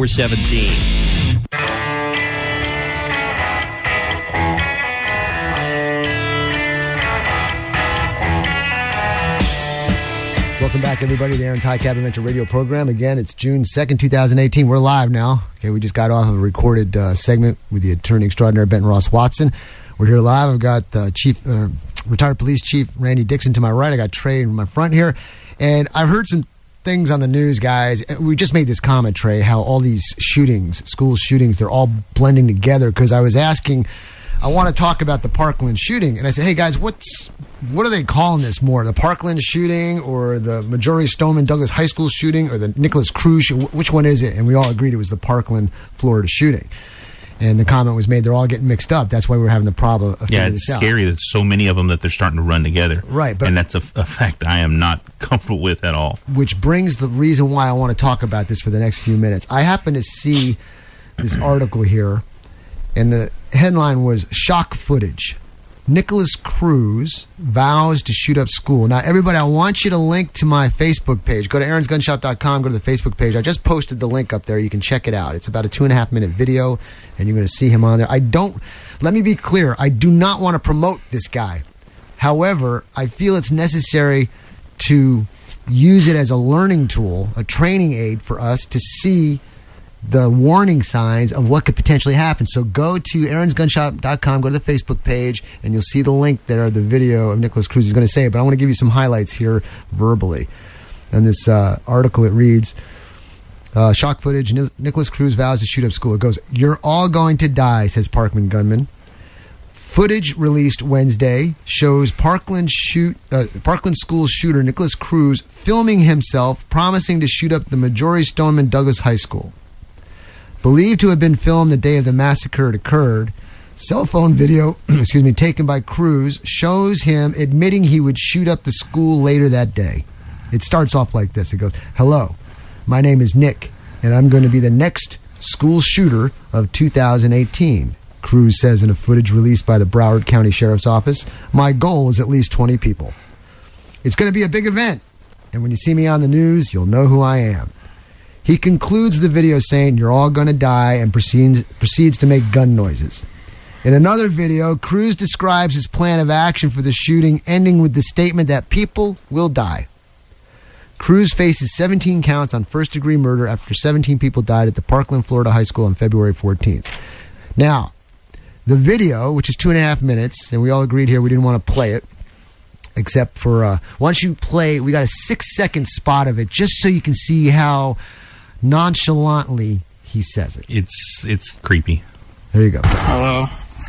Welcome back, everybody, to Aaron's High Cap Adventure radio program. Again, it's June 2nd, 2018. We're live now. Okay, we just got off of a recorded segment with the attorney extraordinaire, Benton Ross Watson. We're here live. I've got retired police chief Randy Dixon to my right. I got Trey in my front here. And I've heard some things on the news, guys. We just made this comment, Trey, how all these shootings, school shootings, they're all blending together. Because I was asking, I want to talk about the Parkland shooting, and I said, hey guys, what are they calling this more? The Parkland shooting, or the Marjory Stoneman Douglas High School shooting, or the Nicholas Cruz? Which one is it? And we all agreed it was the Parkland, Florida shooting. And the comment was made, they're all getting mixed up. That's why we're having the problem of figuring this out. Yeah, it's scary. There's so many of them that they're starting to run together. Right. And that's a fact I am not comfortable with at all. Which brings the reason why I want to talk about this for the next few minutes. I happen to see this article here, and the headline was Shock Footage. Nicholas Cruz vows to shoot up school. Now, everybody, I want you to link to my Facebook page. Go to aaronsgunshop.com, go to the Facebook page. I just posted the link up there. You can check it out. It's about a 2.5-minute video, and you're going to see him on there. Let me be clear, I do not want to promote this guy. However, I feel it's necessary to use it as a learning tool, a training aid for us to see the warning signs of what could potentially happen. So go to aaronsgunshop.com, go to the Facebook page, and you'll see the link there, the video of Nicholas Cruz is going to say it. But I want to give you some highlights here verbally. In this article, it reads, shock footage, Nicholas Cruz vows to shoot up school. It goes, "You're all going to die," says Parkland gunman. Footage released Wednesday shows Parkland school shooter Nicholas Cruz filming himself promising to shoot up the Marjory Stoneman Douglas High School. Believed to have been filmed the day of the massacre occurred, cell phone video taken by Cruz shows him admitting he would shoot up the school later that day. It starts off like this. It goes, "Hello, my name is Nick, and I'm going to be the next school shooter of 2018. Cruz says in a footage released by the Broward County Sheriff's Office. "My goal is at least 20 people. It's going to be a big event, and when you see me on the news, you'll know who I am." He concludes the video saying, "You're all going to die," and proceeds to make gun noises. In another video, Cruz describes his plan of action for the shooting, ending with the statement that people will die. Cruz faces 17 counts on first-degree murder after 17 people died at the Parkland, Florida High School on February 14th. Now, the video, which is 2.5 minutes, and we all agreed here we didn't want to play it, except for once you play, we got a 6-second spot of it just so you can see how nonchalantly he says it. It's creepy. There you go. Hello.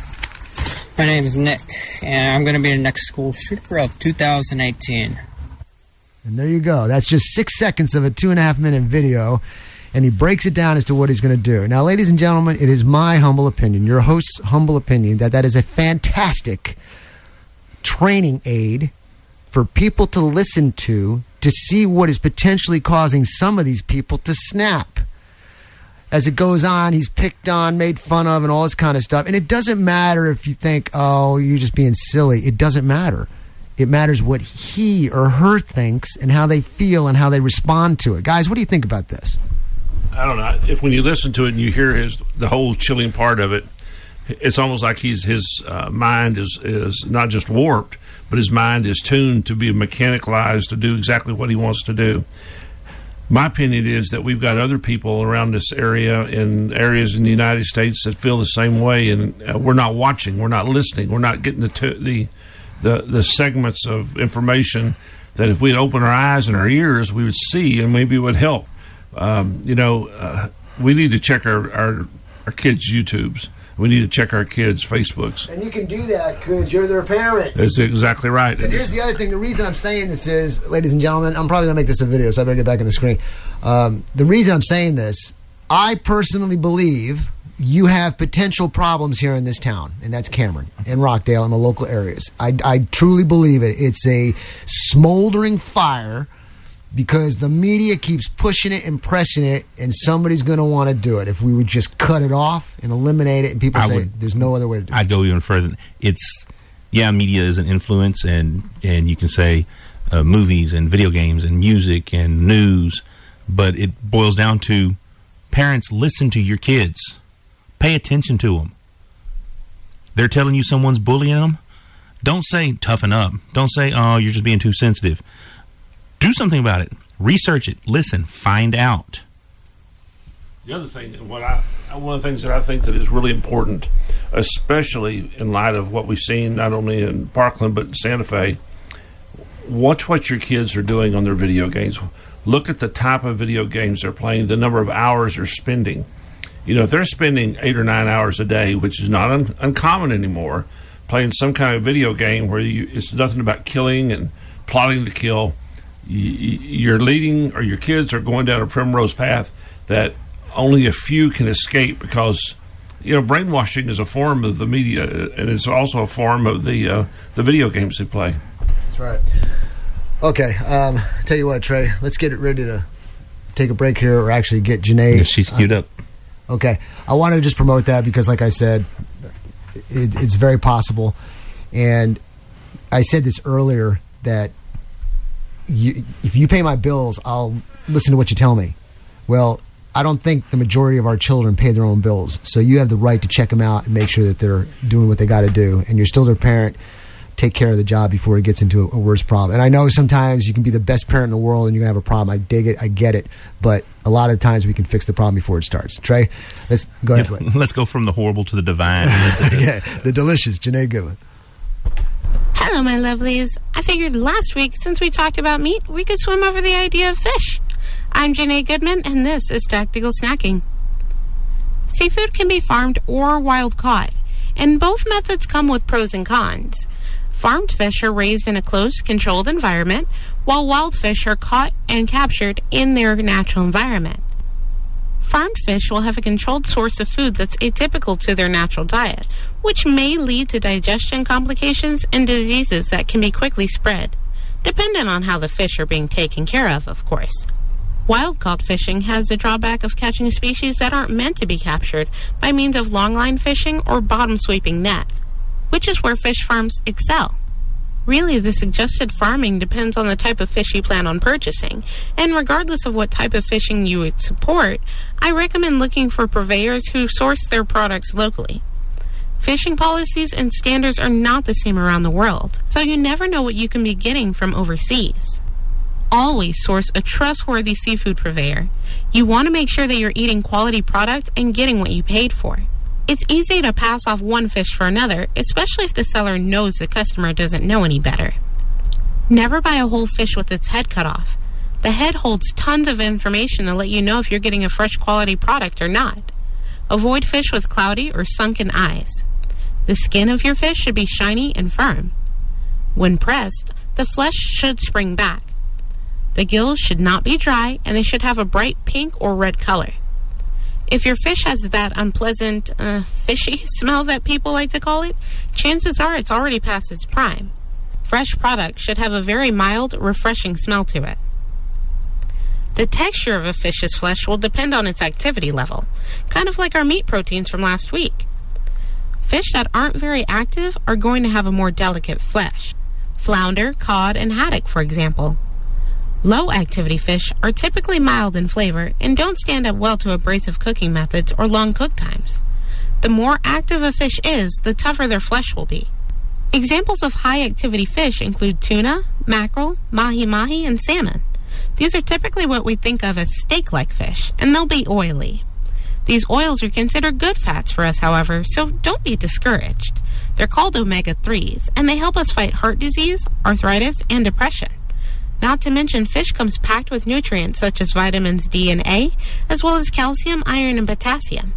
My name is Nick, and I'm going to be the next school shooter of 2018. And there you go. That's just 6 seconds of a 2.5-minute video, and he breaks it down as to what he's going to do. Now, ladies and gentlemen, it is my humble opinion, your host's humble opinion, that is a fantastic training aid for people to listen to see what is potentially causing some of these people to snap. As it goes on, he's picked on, made fun of, and all this kind of stuff. And it doesn't matter if you think, oh, you're just being silly. It doesn't matter. It matters what he or her thinks and how they feel and how they respond to it. Guys, what do you think about this? I don't know. If when you listen to it and you hear the whole chilling part of it, it's almost like his mind is not just warped, but his mind is tuned to be mechanicalized to do exactly what he wants to do. My opinion is that we've got other people around this area in areas in the United States that feel the same way, and we're not watching, we're not listening, we're not getting the segments of information that if we'd open our eyes and our ears, we would see, and maybe it would help. We need to check our kids' YouTubes. We need to check our kids' Facebooks. And you can do that because you're their parents. That's exactly right. And here's the other thing. The reason I'm saying this is, ladies and gentlemen, I'm probably going to make this a video, so I better get back on the screen. The reason I'm saying this, I personally believe you have potential problems here in this town, and that's Cameron and Rockdale and the local areas. I truly believe it. It's a smoldering fire because the media keeps pushing it and pressing it, and somebody's going to want to do it. If we would just cut it off and eliminate it, and people there's no other way to do it. I'd go even further. Media is an influence, and you can say movies and video games and music and news, but it boils down to parents, listen to your kids. Pay attention to them. They're telling you someone's bullying them. Don't say, toughen up. Don't say, oh, you're just being too sensitive. Do something about it. Research it. Listen. Find out. The other thing, one of the things that I think that is really important, especially in light of what we've seen not only in Parkland but in Santa Fe, watch what your kids are doing on their video games. Look at the type of video games they're playing, the number of hours they're spending. If they're spending 8 or 9 hours a day, which is not uncommon anymore, playing some kind of video game where it's nothing about killing and plotting to kill, you're leading, or your kids are going down a primrose path that only a few can escape, because brainwashing is a form of the media, and it's also a form of the video games they play. That's right. Okay, tell you what, Trey, let's get it ready to take a break here, or actually get Janae. Yeah, she's queued up. Okay, I want to just promote that because, like I said, it's very possible, and I said this earlier that if you pay my bills, I'll listen to what you tell me. Well, I don't think the majority of our children pay their own bills, so you have the right to check them out and make sure that they're doing what they got to do, and you're still their parent. Take care of the job before it gets into a worse problem. And I know sometimes you can be the best parent in the world and you're going to have a problem. I dig it. I get it. But a lot of times we can fix the problem before it starts. Trey, let's go ahead. Let's go from the horrible to the divine. Yeah, the delicious. Janae Goodman. Hello, my lovelies. I figured last week, since we talked about meat, we could swim over the idea of fish. I'm Janae Goodman, and this is Tactical Snacking. Seafood can be farmed or wild caught, and both methods come with pros and cons. Farmed fish are raised in a closed, controlled environment, while wild fish are caught and captured in their natural environment. Farmed fish will have a controlled source of food that's atypical to their natural diet, which may lead to digestion complications and diseases that can be quickly spread, depending on how the fish are being taken care of course. Wild-caught fishing has the drawback of catching species that aren't meant to be captured by means of longline fishing or bottom-sweeping nets, which is where fish farms excel. Really, the suggested farming depends on the type of fish you plan on purchasing, and regardless of what type of fishing you would support, I recommend looking for purveyors who source their products locally. Fishing policies and standards are not the same around the world, so you never know what you can be getting from overseas. Always source a trustworthy seafood purveyor. You want to make sure that you're eating quality product and getting what you paid for. It's easy to pass off one fish for another, especially if the seller knows the customer doesn't know any better. Never buy a whole fish with its head cut off. The head holds tons of information to let you know if you're getting a fresh quality product or not. Avoid fish with cloudy or sunken eyes. The skin of your fish should be shiny and firm. When pressed, the flesh should spring back. The gills should not be dry, and they should have a bright pink or red color. If your fish has that unpleasant, fishy smell that people like to call it, chances are it's already past its prime. Fresh product should have a very mild, refreshing smell to it. The texture of a fish's flesh will depend on its activity level, kind of like our meat proteins from last week. Fish that aren't very active are going to have a more delicate flesh. Flounder, cod, and haddock, for example. Low-activity fish are typically mild in flavor and don't stand up well to abrasive cooking methods or long cook times. The more active a fish is, the tougher their flesh will be. Examples of high-activity fish include tuna, mackerel, mahi-mahi, and salmon. These are typically what we think of as steak-like fish, and they'll be oily. These oils are considered good fats for us, however, so don't be discouraged. They're called omega-3s, and they help us fight heart disease, arthritis, and depression. Not to mention, fish comes packed with nutrients such as vitamins D and A, as well as calcium, iron, and potassium.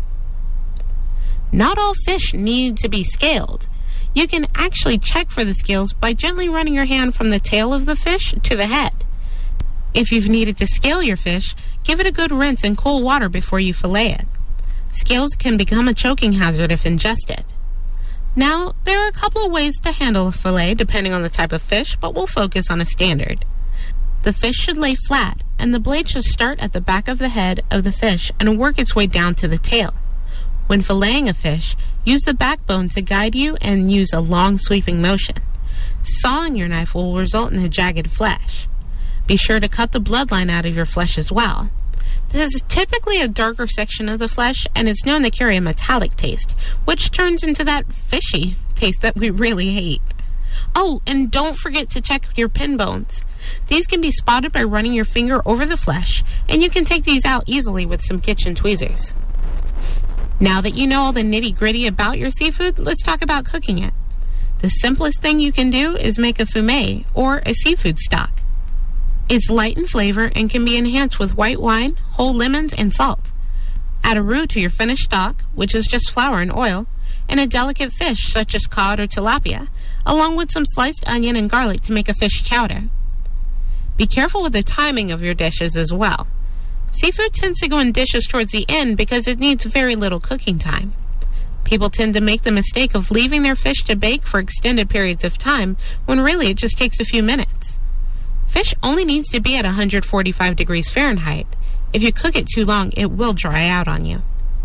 Not all fish need to be scaled. You can actually check for the scales by gently running your hand from the tail of the fish to the head. If you've needed to scale your fish, give it a good rinse in cool water before you fillet it. Scales can become a choking hazard if ingested. Now, there are a couple of ways to handle a fillet depending on the type of fish, but we'll focus on a standard. The fish should lay flat, and the blade should start at the back of the head of the fish and work its way down to the tail. When filleting a fish, use the backbone to guide you and use a long sweeping motion. Sawing your knife will result in a jagged flesh. Be sure to cut the bloodline out of your flesh as well. This is typically a darker section of the flesh and is known to carry a metallic taste, which turns into that fishy taste that we really hate. Oh, and don't forget to check your pin bones. These can be spotted by running your finger over the flesh, and you can take these out easily with some kitchen tweezers. Now that you know all the nitty-gritty about your seafood, let's talk about cooking it. The simplest thing you can do is make a fumet, or a seafood stock. It's light in flavor and can be enhanced with white wine, whole lemons, and salt. Add a roux to your finished stock, which is just flour and oil, and a delicate fish such as cod or tilapia, along with some sliced onion and garlic to make a fish chowder. Be careful with the timing of your dishes as well. Seafood tends to go in dishes towards the end because it needs very little cooking time. People tend to make the mistake of leaving their fish to bake for extended periods of time when really it just takes a few minutes. Fish only needs to be at 145 degrees Fahrenheit. If you cook it too long, it will dry out on you.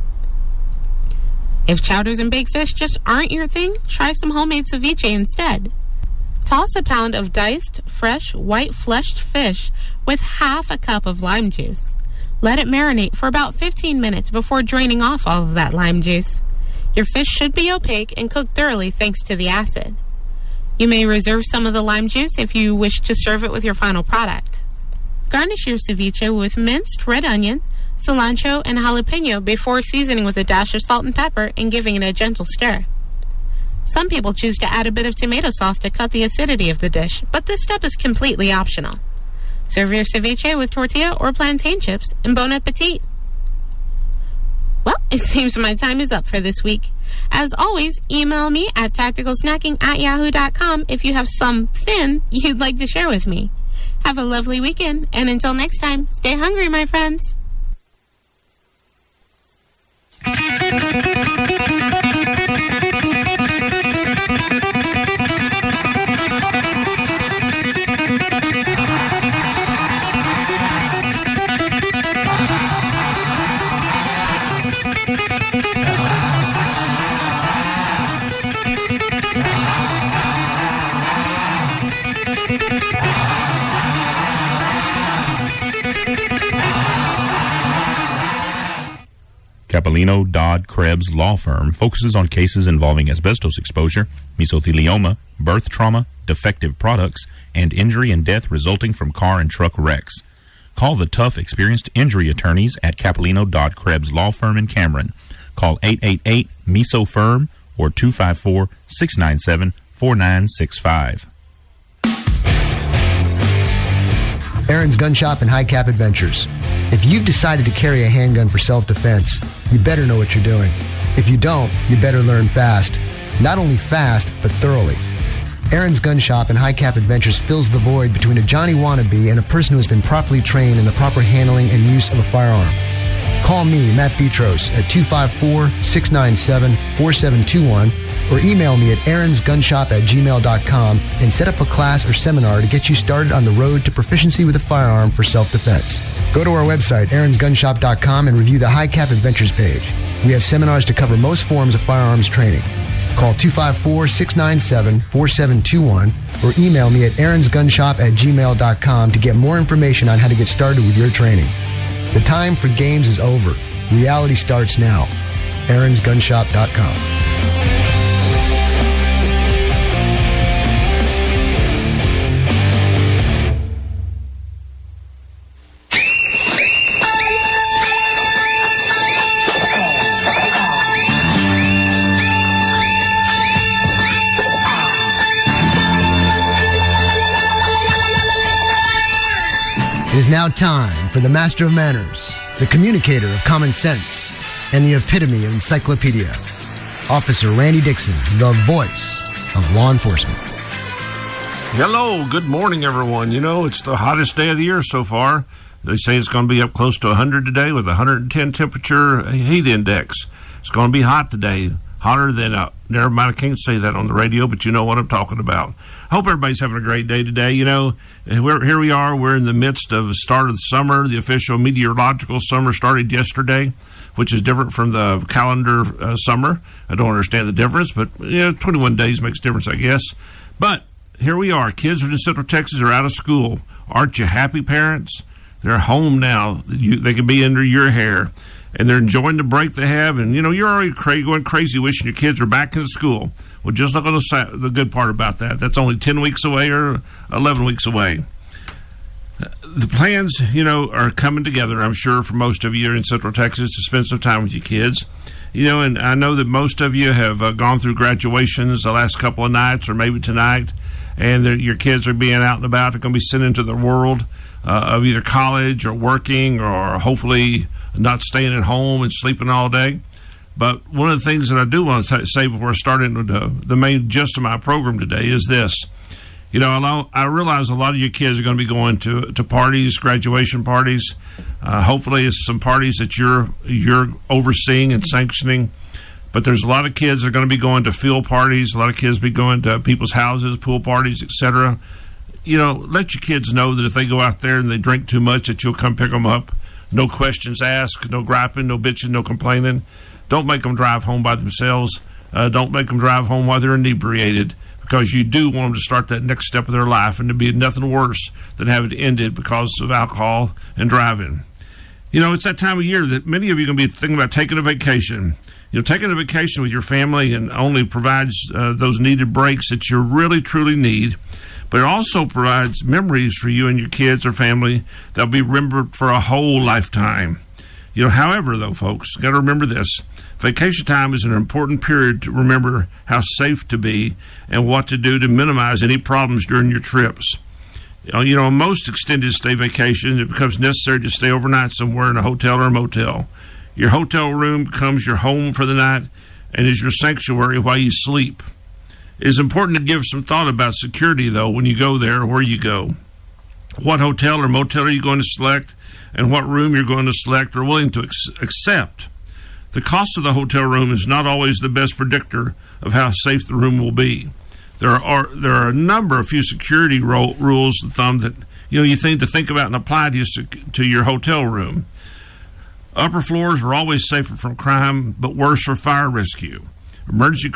If chowders and baked fish just aren't your thing, try some homemade ceviche instead. Toss a pound of diced, fresh, white-fleshed fish with half a cup of lime juice. Let it marinate for about 15 minutes before draining off all of that lime juice. Your fish should be opaque and cooked thoroughly thanks to the acid. You may reserve some of the lime juice if you wish to serve it with your final product. Garnish your ceviche with minced red onion, cilantro, and jalapeno before seasoning with a dash of salt and pepper and giving it a gentle stir. Some people choose to add a bit of tomato sauce to cut the acidity of the dish, but this step is completely optional. Serve your ceviche with tortilla or plantain chips, and bon appetit! Well, it seems my time is up for this week. As always, email me at tacticalsnacking@yahoo.com if you have something you'd like to share with me. Have a lovely weekend, and until next time, stay hungry, my friends. Capellino, Dodd, Krebs Law Firm focuses on cases involving asbestos exposure, mesothelioma, birth trauma, defective products, and injury and death resulting from car and truck wrecks. Call the tough, experienced injury attorneys at Capellino, Dodd, Krebs Law Firm in Cameron. Call 888-MESO-FIRM or 254-697-4965. Aaron's Gun Shop and High Cap Adventures. If you've decided to carry a handgun for self-defense, you better know what you're doing. If you don't, you better learn fast. Not only fast, but thoroughly. Aaron's Gun Shop and High Cap Adventures fills the void between a Johnny wannabe and a person who has been properly trained in the proper handling and use of a firearm. Call me, Matt Petros, at 254-697-4721 or email me at aaronsgunshop@gmail.com and set up a class or seminar to get you started on the road to proficiency with a firearm for self-defense. Go to our website, aaronsgunshop.com, and review the High Cap Adventures page. We have seminars to cover most forms of firearms training. Call 254-697-4721 or email me at aaronsgunshop@gmail.com to get more information on how to get started with your training. The time for games is over. Reality starts now. aaronsgunshop.com. is now time for the master of manners, the communicator of common sense, and the epitome of encyclopedia, Officer Randy Dixon, the voice of law enforcement. Hello, good morning, everyone. You know, it's the hottest day of the year so far. They say it's going to be up close to 100 today with 110 temperature heat index. It's going to be hot today, hotter than, never mind, I can't say that on the radio, but you know what I'm talking about. I hope everybody's having a great day today. You know, here we are. We're in the midst of the start of the summer. The official meteorological summer started yesterday, which is different from the calendar summer. I don't understand the difference, but, 21 days makes a difference, I guess. But here we are. Kids in Central Texas are out of school. Aren't you happy, parents? They're home now. They can be under your hair, and they're enjoying the break they have. And, you're already going crazy wishing your kids were back in school. Well, just look on the good part about that. That's only 10 weeks away or 11 weeks away. The plans, are coming together, I'm sure, for most of you in Central Texas to spend some time with your kids. And I know that most of you have gone through graduations the last couple of nights or maybe tonight, and your kids are being out and about. They're going to be sent into the world of either college or working or hopefully not staying at home and sleeping all day. But one of the things that I do want to say before I start into the main gist of my program today is this. I realize a lot of your kids are going to be going to parties, graduation parties. Hopefully it's some parties that you're overseeing and sanctioning. But there's a lot of kids that are going to be going to field parties. A lot of kids will be going to people's houses, pool parties, etc. Let your kids know that if they go out there and they drink too much, that you'll come pick them up. No questions asked, no griping, no bitching, no complaining. Don't make them drive home by themselves. Don't make them drive home while they're inebriated, because you do want them to start that next step of their life and to be nothing worse than have it ended because of alcohol and driving. It's that time of year that many of you are going to be thinking about taking a vacation. Taking a vacation with your family and only provides those needed breaks that you really, truly need. But it also provides memories for you and your kids or family that'll be remembered for a whole lifetime. However, though, folks, got to remember this. Vacation time is an important period to remember how safe to be and what to do to minimize any problems during your trips. On most extended stay vacations, it becomes necessary to stay overnight somewhere in a hotel or a motel. Your hotel room becomes your home for the night and is your sanctuary while you sleep. It is important to give some thought about security, though, when you go there or where you go. What hotel or motel are you going to select, and what room you're going to select or willing to accept. The cost of the hotel room is not always the best predictor of how safe the room will be. There are a number of few security rules of thumb that you need to think about and apply to your hotel room. Upper floors are always safer from crime, but worse for fire rescue. Emergency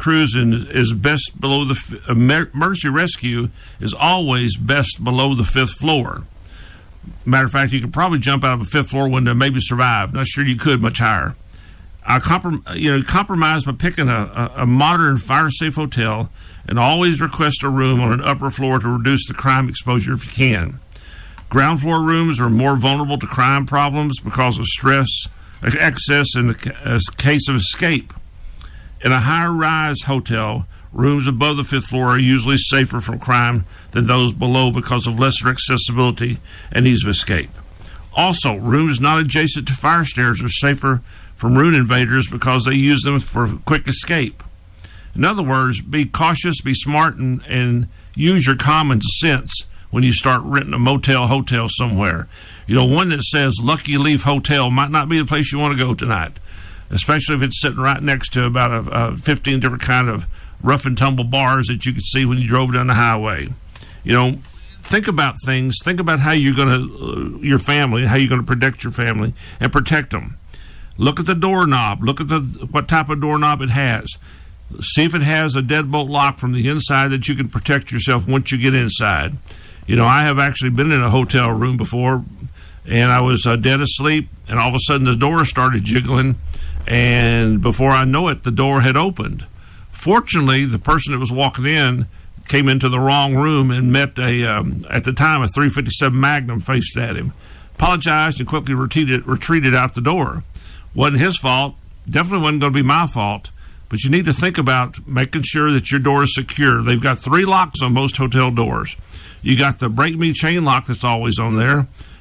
emergency rescue is always best below the 5th floor. Matter of fact, you could probably jump out of a 5th floor window and maybe survive. Not sure you could much higher. I compromise by picking a modern fire-safe hotel and always request a room on an upper floor to reduce the crime exposure if you can. Ground floor rooms are more vulnerable to crime problems because of stress, excess, in the case of escape. In a high-rise hotel, rooms above the 5th floor are usually safer from crime than those below because of lesser accessibility and ease of escape. Also, rooms not adjacent to fire stairs are safer from room invaders because they use them for quick escape. In other words, be cautious, be smart, and use your common sense when you start renting a hotel somewhere. One that says Lucky Leaf Hotel might not be the place you want to go tonight, especially if it's sitting right next to about 15 different kind of rough and tumble bars that you could see when you drove down the highway. Think about things. Think about how you're going to, your family, how you're going to protect your family and protect them. Look at the doorknob. Look at what type of doorknob it has. See if it has a deadbolt lock from the inside that you can protect yourself once you get inside. I have actually been in a hotel room before, and I was dead asleep, and all of a sudden the door started jiggling, and before I know it, the door had opened. Fortunately, the person that was walking in came into the wrong room and met at the time, a .357 Magnum faced at him. Apologized and quickly retreated out the door. Wasn't his fault. Definitely wasn't going to be my fault. But you need to think about making sure that your door is secure. They've got 3 locks on most hotel doors. You got the break me chain lock that's always on there.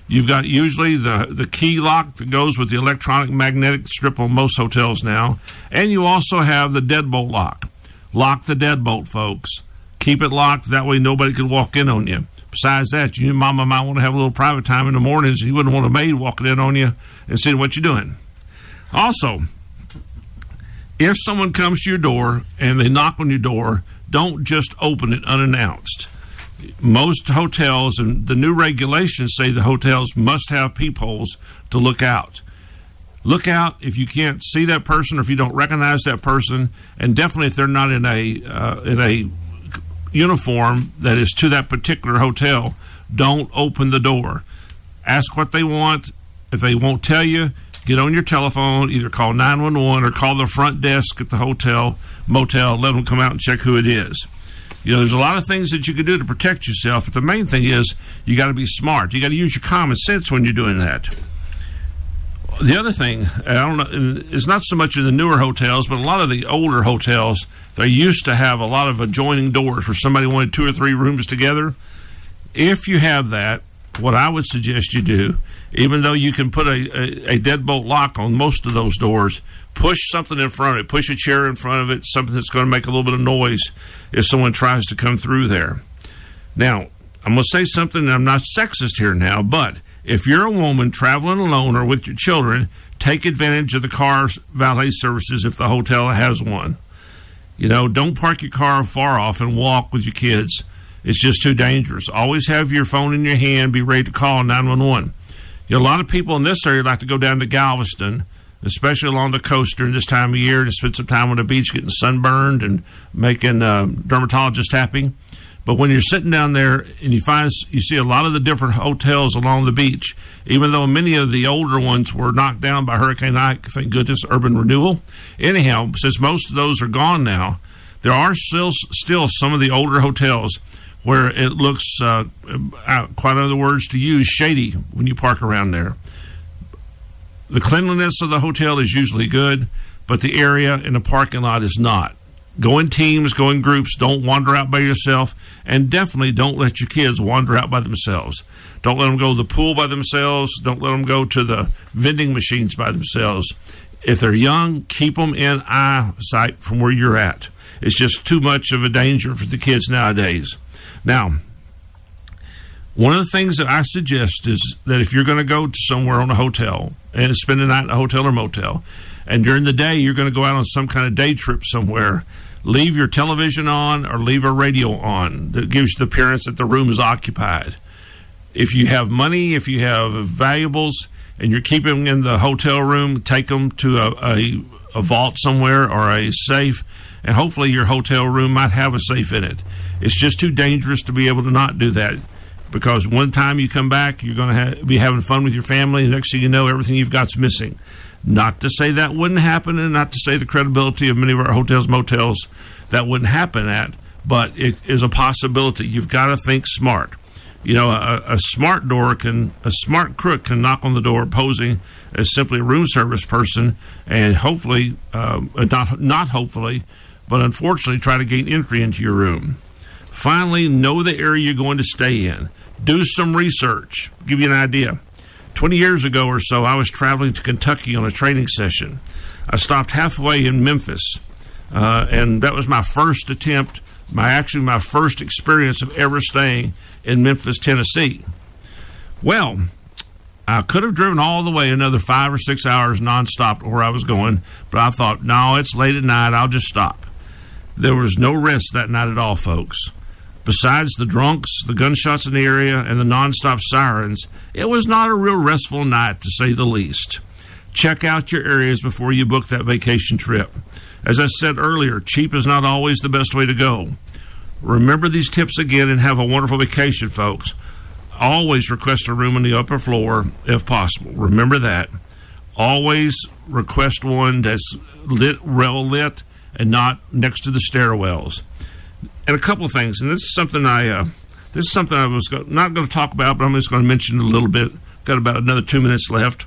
You've got usually the key lock that goes with the electronic magnetic strip on most hotels now. And you also have the deadbolt lock. Lock the deadbolt, folks. Keep it locked. That way nobody can walk in on you. Besides that, you and Mama might want to have a little private time in the mornings. You wouldn't want a maid walking in on you and seeing what you're doing. Also, if someone comes to your door and they knock on your door, don't just open it unannounced. Most hotels and the new regulations say the hotels must have peepholes to look out. Look out if you can't see that person or if you don't recognize that person, and definitely if they're not in a uniform that is to that particular hotel, don't open the door. Ask what they want. If they won't tell you, get on your telephone, either call 911 or call the front desk at the motel, let them come out and check who it is. You know, there's a lot of things that you can do to protect yourself, but the main thing is you got to be smart. You got to use your common sense when you're doing that. The other thing, I don't know, it's not so much in the newer hotels, but a lot of the older hotels, they used to have a lot of adjoining doors where somebody wanted 2 or 3 rooms together. If you have that, what I would suggest you do, even though you can put a deadbolt lock on most of those doors, push something in front of it, push a chair in front of it, something that's going to make a little bit of noise if someone tries to come through there. Now, I'm going to say something, and I'm not sexist here now, but if you're a woman traveling alone or with your children, take advantage of the car valet services if the hotel has one. You know, don't park your car far off and walk with your kids. It's just too dangerous. Always have your phone in your hand, be ready to call 911. You know, a lot of people in this area like to go down to Galveston, especially along the coast during this time of year, to spend some time on the beach getting sunburned and making dermatologists happy. But when you're sitting down there and you see a lot of the different hotels along the beach, even though many of the older ones were knocked down by Hurricane Ike, thank goodness, urban renewal. Anyhow, since most of those are gone now, there are still some of the older hotels where it looks, quite other words to use, shady when you park around there. The cleanliness of the hotel is usually good, but the area in the parking lot is not. Go in teams, go in groups, don't wander out by yourself, and definitely don't let your kids wander out by themselves. Don't let them go to the pool by themselves. Don't let them go to the vending machines by themselves. If they're young, keep them in eyesight from where you're at. It's just too much of a danger for the kids nowadays. Now, one of the things that I suggest is that if you're going to go to somewhere on a hotel and spend the night in a hotel or motel, and during the day you're going to go out on some kind of day trip somewhere, leave your television on or leave a radio on that gives you the appearance that the room is occupied. If you have money, if you have valuables, and you're keeping them in the hotel room, take them to a vault somewhere or a safe, and hopefully your hotel room might have a safe in it. It's just too dangerous to be able to not do that, because one time you come back, you're going to be having fun with your family, and next thing you know, everything you've got's missing. Not to say that wouldn't happen, and not to say the credibility of many of our hotels, motels, that wouldn't happen at, but it is a possibility. You've got to think smart. You know, a smart crook can knock on the door posing as simply a room service person, and hopefully, not hopefully, but unfortunately try to gain entry into your room. Finally, know the area you're going to stay in. Do some research. I'll give you an idea. 20 years ago or so, I was traveling to Kentucky on a training session. I stopped halfway in Memphis, and that was my first attempt, my first experience of ever staying in Memphis, Tennessee. Well, I could have driven all the way another 5 or 6 hours nonstop to where I was going, but I thought, no, it's late at night, I'll just stop. There was no rest that night at all, folks. Besides the drunks, the gunshots in the area, and the nonstop sirens, it was not a real restful night, to say the least. Check out your areas before you book that vacation trip. As I said earlier, cheap is not always the best way to go. Remember these tips again and have a wonderful vacation, folks. Always request a room on the upper floor if possible. Remember that. Always request one that's well lit and not next to the stairwells. And a couple of things, and this is something I was not going to talk about, but I'm just going to mention a little bit. Got about another 2 minutes left.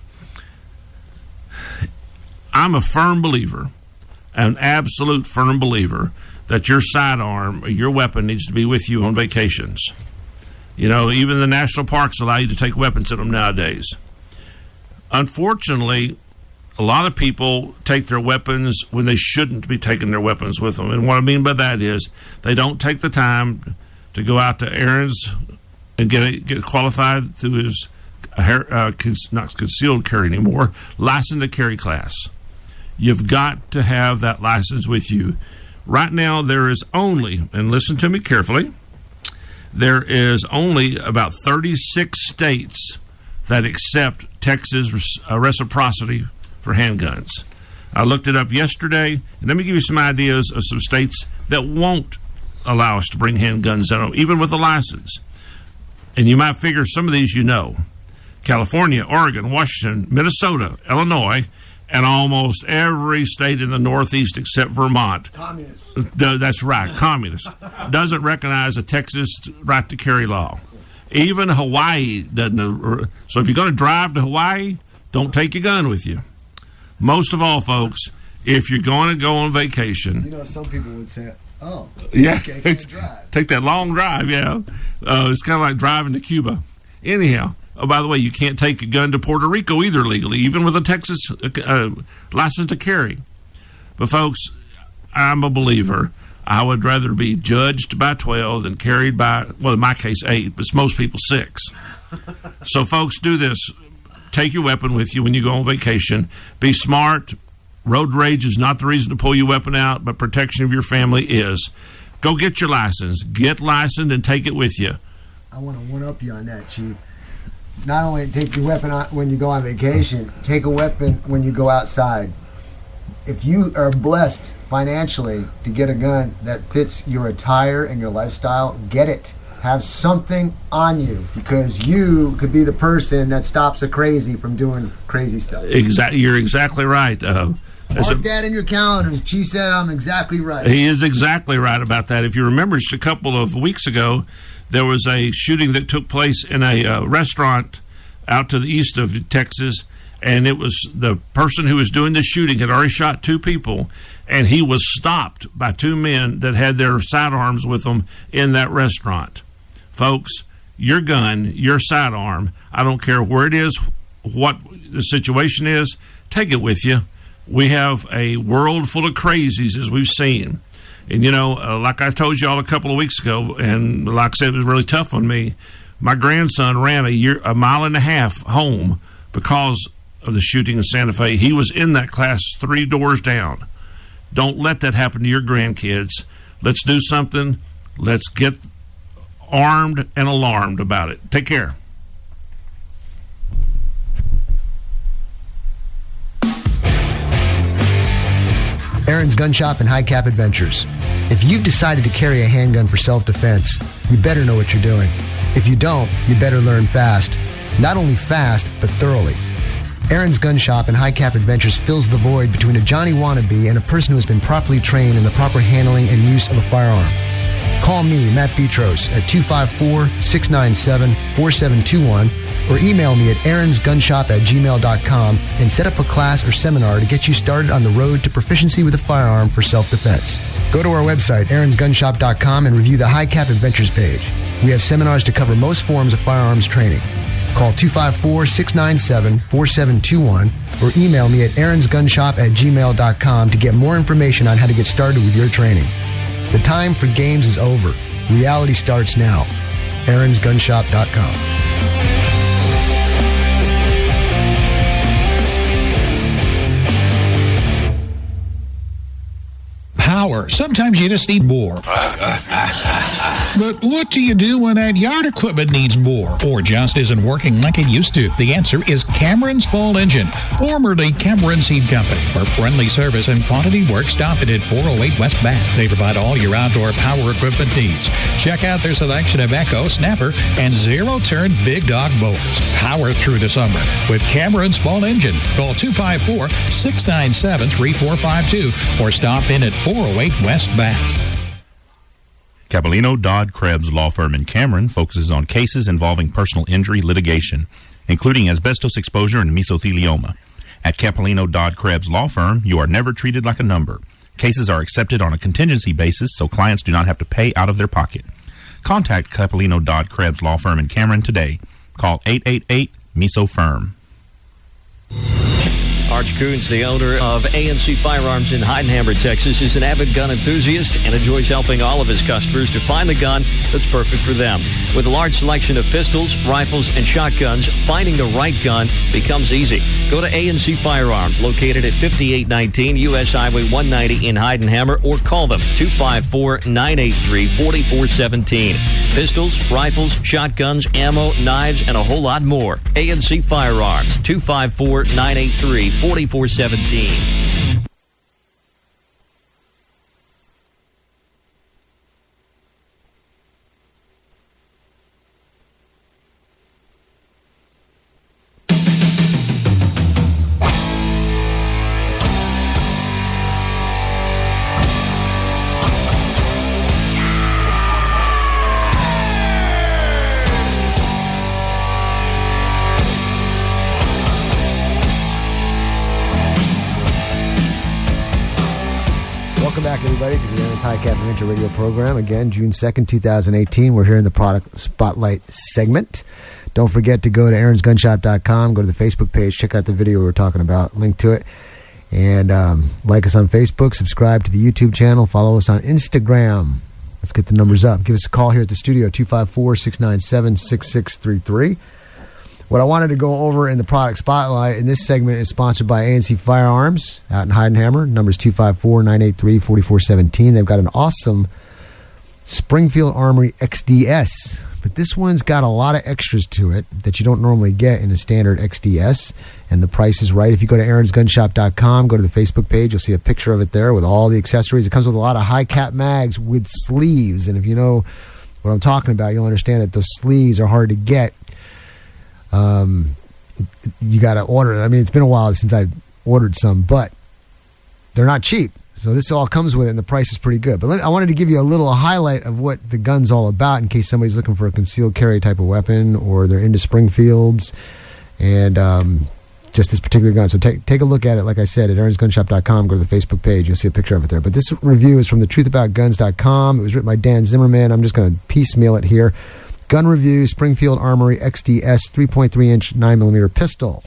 I'm a firm believer, an absolute firm believer, that your sidearm or your weapon needs to be with you on vacations. Even the national parks allow you to take weapons in them nowadays. Unfortunately, a lot of people take their weapons when they shouldn't be taking their weapons with them. And what I mean by that is they don't take the time to go out to Aaron's and get qualified through his not concealed carry anymore, license to carry class. You've got to have that license with you. Right now, there is only, and listen to me carefully, there is only about 36 states that accept Texas reciprocity for handguns. I looked it up yesterday, and let me give you some ideas of some states that won't allow us to bring handguns in them, even with a license. And you might figure some of these California, Oregon, Washington, Minnesota, Illinois, and almost every state in the Northeast except Vermont. Communist. That's right, communist. Doesn't recognize a Texas right to carry law. Even Hawaii doesn't. So if you're going to drive to Hawaii, don't take your gun with you. Most of all, folks, if you're going to go on vacation. Some people would say, oh, yeah, okay, can't drive. Take that long drive, yeah. It's kind of like driving to Cuba. Anyhow. Oh, by the way, you can't take a gun to Puerto Rico either legally, even with a Texas license to carry. But, folks, I'm a believer. I would rather be judged by 12 than carried by, well, in my case, 8, but it's most people 6. So, folks, do this. Take your weapon with you when you go on vacation. Be smart. Road rage is not the reason to pull your weapon out, but protection of your family is. Go get your license. Get licensed and take it with you. I want to one-up you on that, Chief. Not only take your weapon when you go on vacation, take a weapon when you go outside. If you are blessed financially to get a gun that fits your attire and your lifestyle, get it. Have something on you, because you could be the person that stops a crazy from doing crazy stuff. You're exactly right. Mark that in your calendars. Chief said I'm exactly right. He is exactly right about that. If you remember, just a couple of weeks ago, there was a shooting that took place in a restaurant out to the east of Texas, and it was the person who was doing the shooting had already shot 2 people, and he was stopped by 2 men that had their sidearms with them in that restaurant. Folks, your gun, your sidearm, I don't care where it is, what the situation is, take it with you. We have a world full of crazies, as we've seen. And, like I told you all a couple of weeks ago, and like I said, it was really tough on me, my grandson ran a mile and a half home because of the shooting in Santa Fe. He was in that class 3 doors down. Don't let that happen to your grandkids. Let's do something. Let's get armed and alarmed about it. Take care. Aaron's Gun Shop and High Cap Adventures. If you've decided to carry a handgun for self-defense, you better know what you're doing. If you don't, you better learn fast. Not only fast, but thoroughly. Aaron's Gun Shop and High Cap Adventures fills the void between a Johnny wannabe and a person who has been properly trained in the proper handling and use of a firearm. Call me, Matt Petros, at 254-697-4721 or email me at aaronsgunshop@gmail.com and set up a class or seminar to get you started on the road to proficiency with a firearm for self-defense. Go to our website, aaronsgunshop.com, and review the High Cap Adventures page. We have seminars to cover most forms of firearms training. Call 254-697-4721 or email me at aaronsgunshop@gmail.com to get more information on how to get started with your training. The time for games is over. Reality starts now. aaronsgunshop.com. Power. Sometimes you just need more. But what do you do when that yard equipment needs more or just isn't working like it used to? The answer is Cameron's Fall Engine, formerly Cameron Seed Company. For friendly service and quantity work, stop it at 408 West Bath. They provide all your outdoor power equipment needs. Check out their selection of Echo, Snapper, and zero-turn Big Dog mowers. Power through the summer with Cameron's Fall Engine. Call 254-697-3452 or stop in at 408 West Bath. Capellino, Dodd, Krebs Law Firm in Cameron focuses on cases involving personal injury litigation, including asbestos exposure and mesothelioma. At Capellino, Dodd, Krebs Law Firm, you are never treated like a number. Cases are accepted on a contingency basis, so clients do not have to pay out of their pocket. Contact Capolino Dodd Krebs Law Firm in Cameron today. Call 888-MISO-FIRM. Arch Coons, the owner of ANC Firearms in Heidenhammer, Texas, is an avid gun enthusiast and enjoys helping all of his customers to find the gun that's perfect for them. With a large selection of pistols, rifles, and shotguns, finding the right gun becomes easy. Go to ANC Firearms, located at 5819 U.S. Highway 190 in Heidenhammer, or call them 254-983-4417. Pistols, rifles, shotguns, ammo, knives, and a whole lot more. ANC Firearms, 254-983-4417. Welcome back, everybody, to the Aaron's High Cap Adventure Radio program. Again, June 2nd, 2018. We're here in the Product Spotlight segment. Don't forget to go to aaronsgunshop.com, go to the Facebook page, check out the video we were talking about, link to it, and like us on Facebook, subscribe to the YouTube channel, follow us on Instagram. Let's get the numbers up. Give us a call here at the studio, 254-697-6633. What I wanted to go over in the Product Spotlight in this segment is sponsored by ANC Firearms out in Heidenhammer. Numbers 254-983-4417. They've got an awesome Springfield Armory XDS, but this one's got a lot of extras to it that you don't normally get in a standard XDS, and the price is right. If you go to aaronsgunshop.com, go to the Facebook page, you'll see a picture of it there with all the accessories. It comes with a lot of high-cap mags with sleeves, and if you know what I'm talking about, you'll understand that those sleeves are hard to get. You got to order it. I mean, it's been a while since I've ordered some, but they're not cheap. So this all comes with it, and the price is pretty good. But I wanted to give you a little highlight of what the gun's all about in case somebody's looking for a concealed carry type of weapon or they're into Springfields and just this particular gun. So take a look at it, like I said, at aaronsgunshop.com. Go to the Facebook page. You'll see a picture of it there. But this review is from thetruthaboutguns.com. It was written by Dan Zimmerman. I'm just going to piecemeal it here. Gun review, Springfield Armory XDS 3.3-inch 9mm pistol.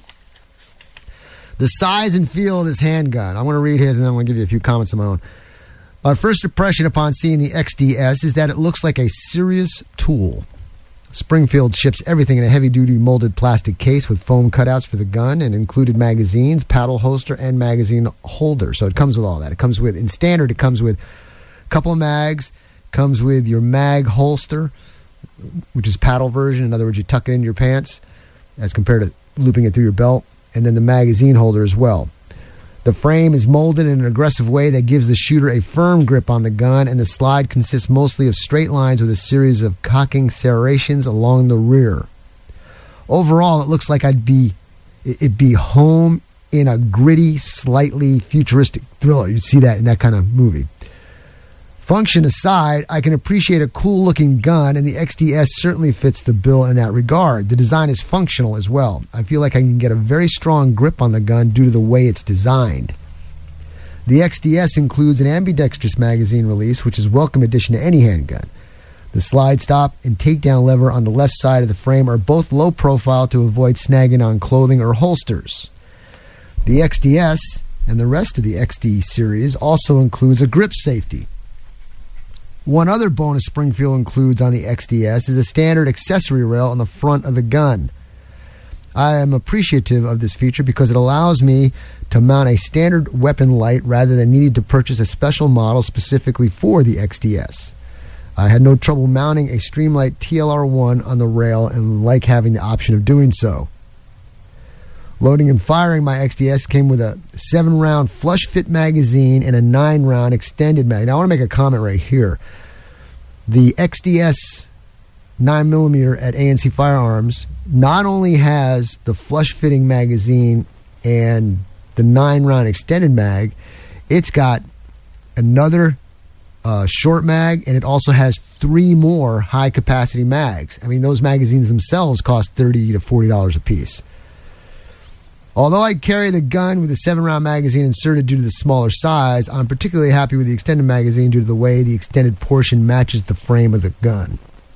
The size and feel of this handgun. I'm going to read his and then I'm going to give you a few comments of my own. My first impression upon seeing the XDS is that it looks like a serious tool. Springfield ships everything in a heavy-duty molded plastic case with foam cutouts for the gun and included magazines, paddle holster, and magazine holder. So it comes with all that. It comes with, in standard, it comes with a couple of mags, comes with your mag holster, which is paddle version. In other words, you tuck it into your pants as compared to looping it through your belt, and then the magazine holder as well. The frame is molded in an aggressive way that gives the shooter a firm grip on the gun, and the slide consists mostly of straight lines with a series of cocking serrations along the rear. Overall, it looks like it'd be home in a gritty, slightly futuristic thriller. You'd see that in that kind of movie. Function aside, I can appreciate a cool-looking gun, and the XDS certainly fits the bill in that regard. The design is functional as well. I feel like I can get a very strong grip on the gun due to the way it's designed. The XDS includes an ambidextrous magazine release, which is a welcome addition to any handgun. The slide stop and takedown lever on the left side of the frame are both low profile to avoid snagging on clothing or holsters. The XDS and the rest of the XD series also includes a grip safety. One other bonus Springfield includes on the XDS is a standard accessory rail on the front of the gun. I am appreciative of this feature because it allows me to mount a standard weapon light rather than needing to purchase a special model specifically for the XDS. I had no trouble mounting a Streamlight TLR1 on the rail and like having the option of doing so. Loading and firing my XDS came with a 7-round flush fit magazine and a 9-round extended mag. Now I want to make a comment right here. The XDS 9mm at ANC Firearms not only has the flush fitting magazine and the 9-round extended mag, it's got another short mag, and it also has 3 more high capacity mags. I mean, those magazines themselves cost $30 to $40 a piece. Although I carry the gun with a 7-round magazine inserted due to the smaller size, I'm particularly happy with the extended magazine due to the way the extended portion matches the frame of the gun.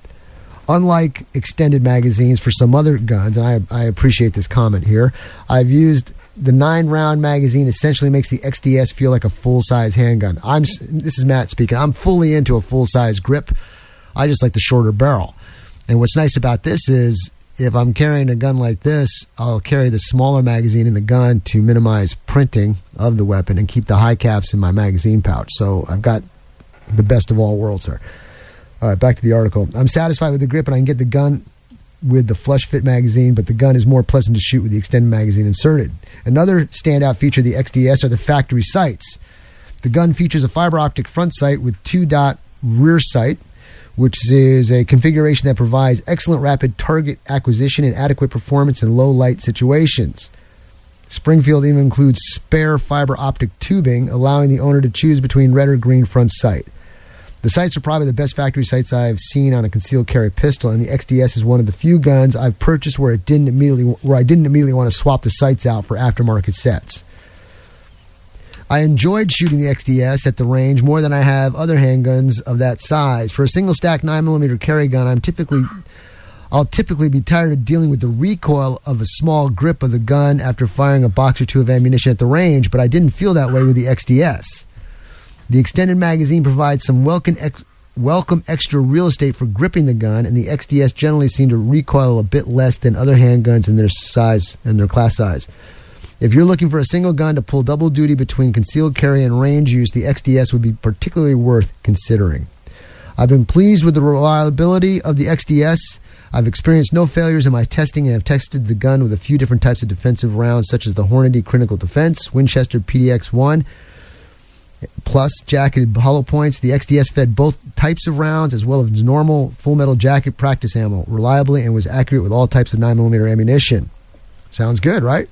Unlike extended magazines for some other guns, and I appreciate this comment here, I've used the 9-round magazine essentially makes the XDS feel like a full-size handgun. This is Matt speaking. I'm fully into a full-size grip. I just like the shorter barrel. And what's nice about this is if I'm carrying a gun like this, I'll carry the smaller magazine in the gun to minimize printing of the weapon and keep the high caps in my magazine pouch. So I've got the best of all worlds here. All right, back to the article. I'm satisfied with the grip, and I can get the gun with the flush fit magazine, but the gun is more pleasant to shoot with the extended magazine inserted. Another standout feature of the XDS are the factory sights. The gun features a fiber optic front sight with 2-dot rear sight, which is a configuration that provides excellent rapid target acquisition and adequate performance in low light situations. Springfield even includes spare fiber optic tubing, allowing the owner to choose between red or green front sight. The sights are probably the best factory sights I've seen on a concealed carry pistol, and the XDS is one of the few guns I've purchased where I didn't immediately want to swap the sights out for aftermarket sets. I enjoyed shooting the XDS at the range more than I have other handguns of that size. For a single stack 9mm carry gun, I'll typically be tired of dealing with the recoil of a small grip of the gun after firing a box or two of ammunition at the range, but I didn't feel that way with the XDS. The extended magazine provides some welcome extra real estate for gripping the gun, and the XDS generally seem to recoil a bit less than other handguns in their size and their class size. If you're looking for a single gun to pull double duty between concealed carry and range use, the XDS would be particularly worth considering. I've been pleased with the reliability of the XDS. I've experienced no failures in my testing and have tested the gun with a few different types of defensive rounds, such as the Hornady Critical Defense, Winchester PDX-1, plus jacketed hollow points. The XDS fed both types of rounds as well as normal full metal jacket practice ammo reliably and was accurate with all types of 9mm ammunition. Sounds good, right?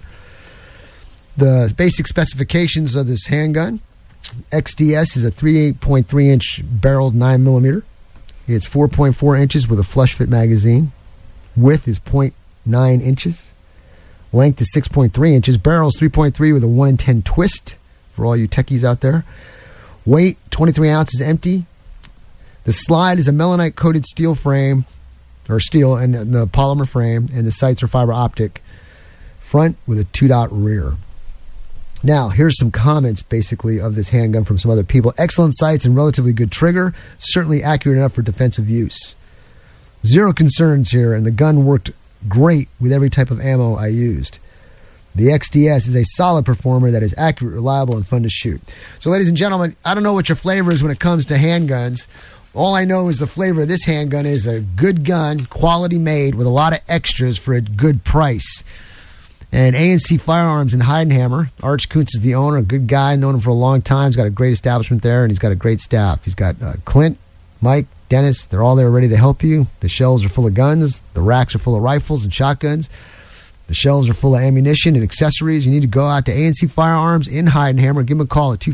The basic specifications of this handgun: XDS is a 38.3-inch barreled 9mm. It's 4.4 inches with a flush fit magazine. Width is 0.9 inches. Length is 6.3 inches. Barrel is 3.3 with a 1 in 10 twist for all you techies out there. Weight, 23 ounces empty. The slide is a melanite coated steel frame, or steel, and the polymer frame, and the sights are fiber optic. Front with a 2-dot rear. Now, here's some comments, basically, of this handgun from some other people. Excellent sights and relatively good trigger. Certainly accurate enough for defensive use. Zero concerns here, and the gun worked great with every type of ammo I used. The XDS is a solid performer that is accurate, reliable, and fun to shoot. So, ladies and gentlemen, I don't know what your flavor is when it comes to handguns. All I know is the flavor of this handgun is a good gun, quality made, with a lot of extras for a good price. And ANC Firearms in Heidenhammer. Arch Kuntz is the owner, a good guy, known him for a long time. He's got a great establishment there, and he's got a great staff. He's got Clint, Mike, Dennis. They're all there ready to help you. The shelves are full of guns. The racks are full of rifles and shotguns. The shelves are full of ammunition and accessories. You need to go out to ANC Firearms in Heidenhammer. Give them a call at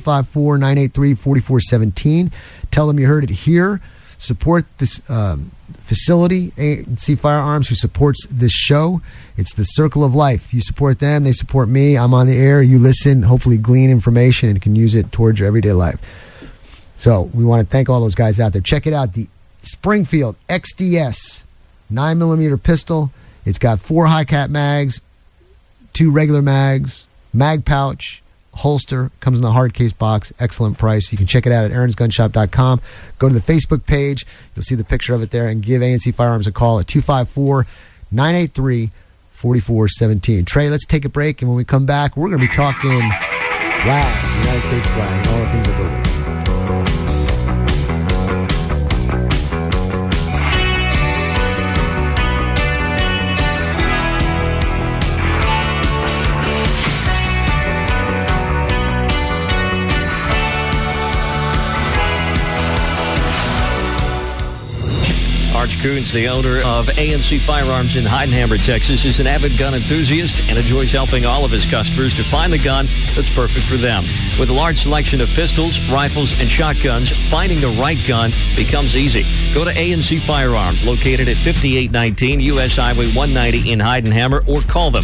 254-983-4417. Tell them you heard it here. Support this facility, ANC Firearms, who supports this show. It's the circle of life. You support them, they support me. I'm on the air. You listen, hopefully glean information, and can use it towards your everyday life. So we want to thank all those guys out there. Check it out, the Springfield XDS 9mm pistol. It's got 4 high-cap mags, 2 regular mags, mag pouch, holster, comes in the hard case box. Excellent price. You can check it out at aaronsgunshop.com. Go to the Facebook page. You'll see the picture of it there, and give ANC Firearms a call at 254-983-4417. Trey, let's take a break, and when we come back, we're going to be talking flag, the United States flag, and all the things that go with it. Arch Kuntz, the owner of ANC Firearms in Heidenhammer, Texas, is an avid gun enthusiast and enjoys helping all of his customers to find the gun that's perfect for them. With a large selection of pistols, rifles, and shotguns, finding the right gun becomes easy. Go to ANC Firearms, located at 5819 U.S. Highway 190 in Heidenhammer, or call them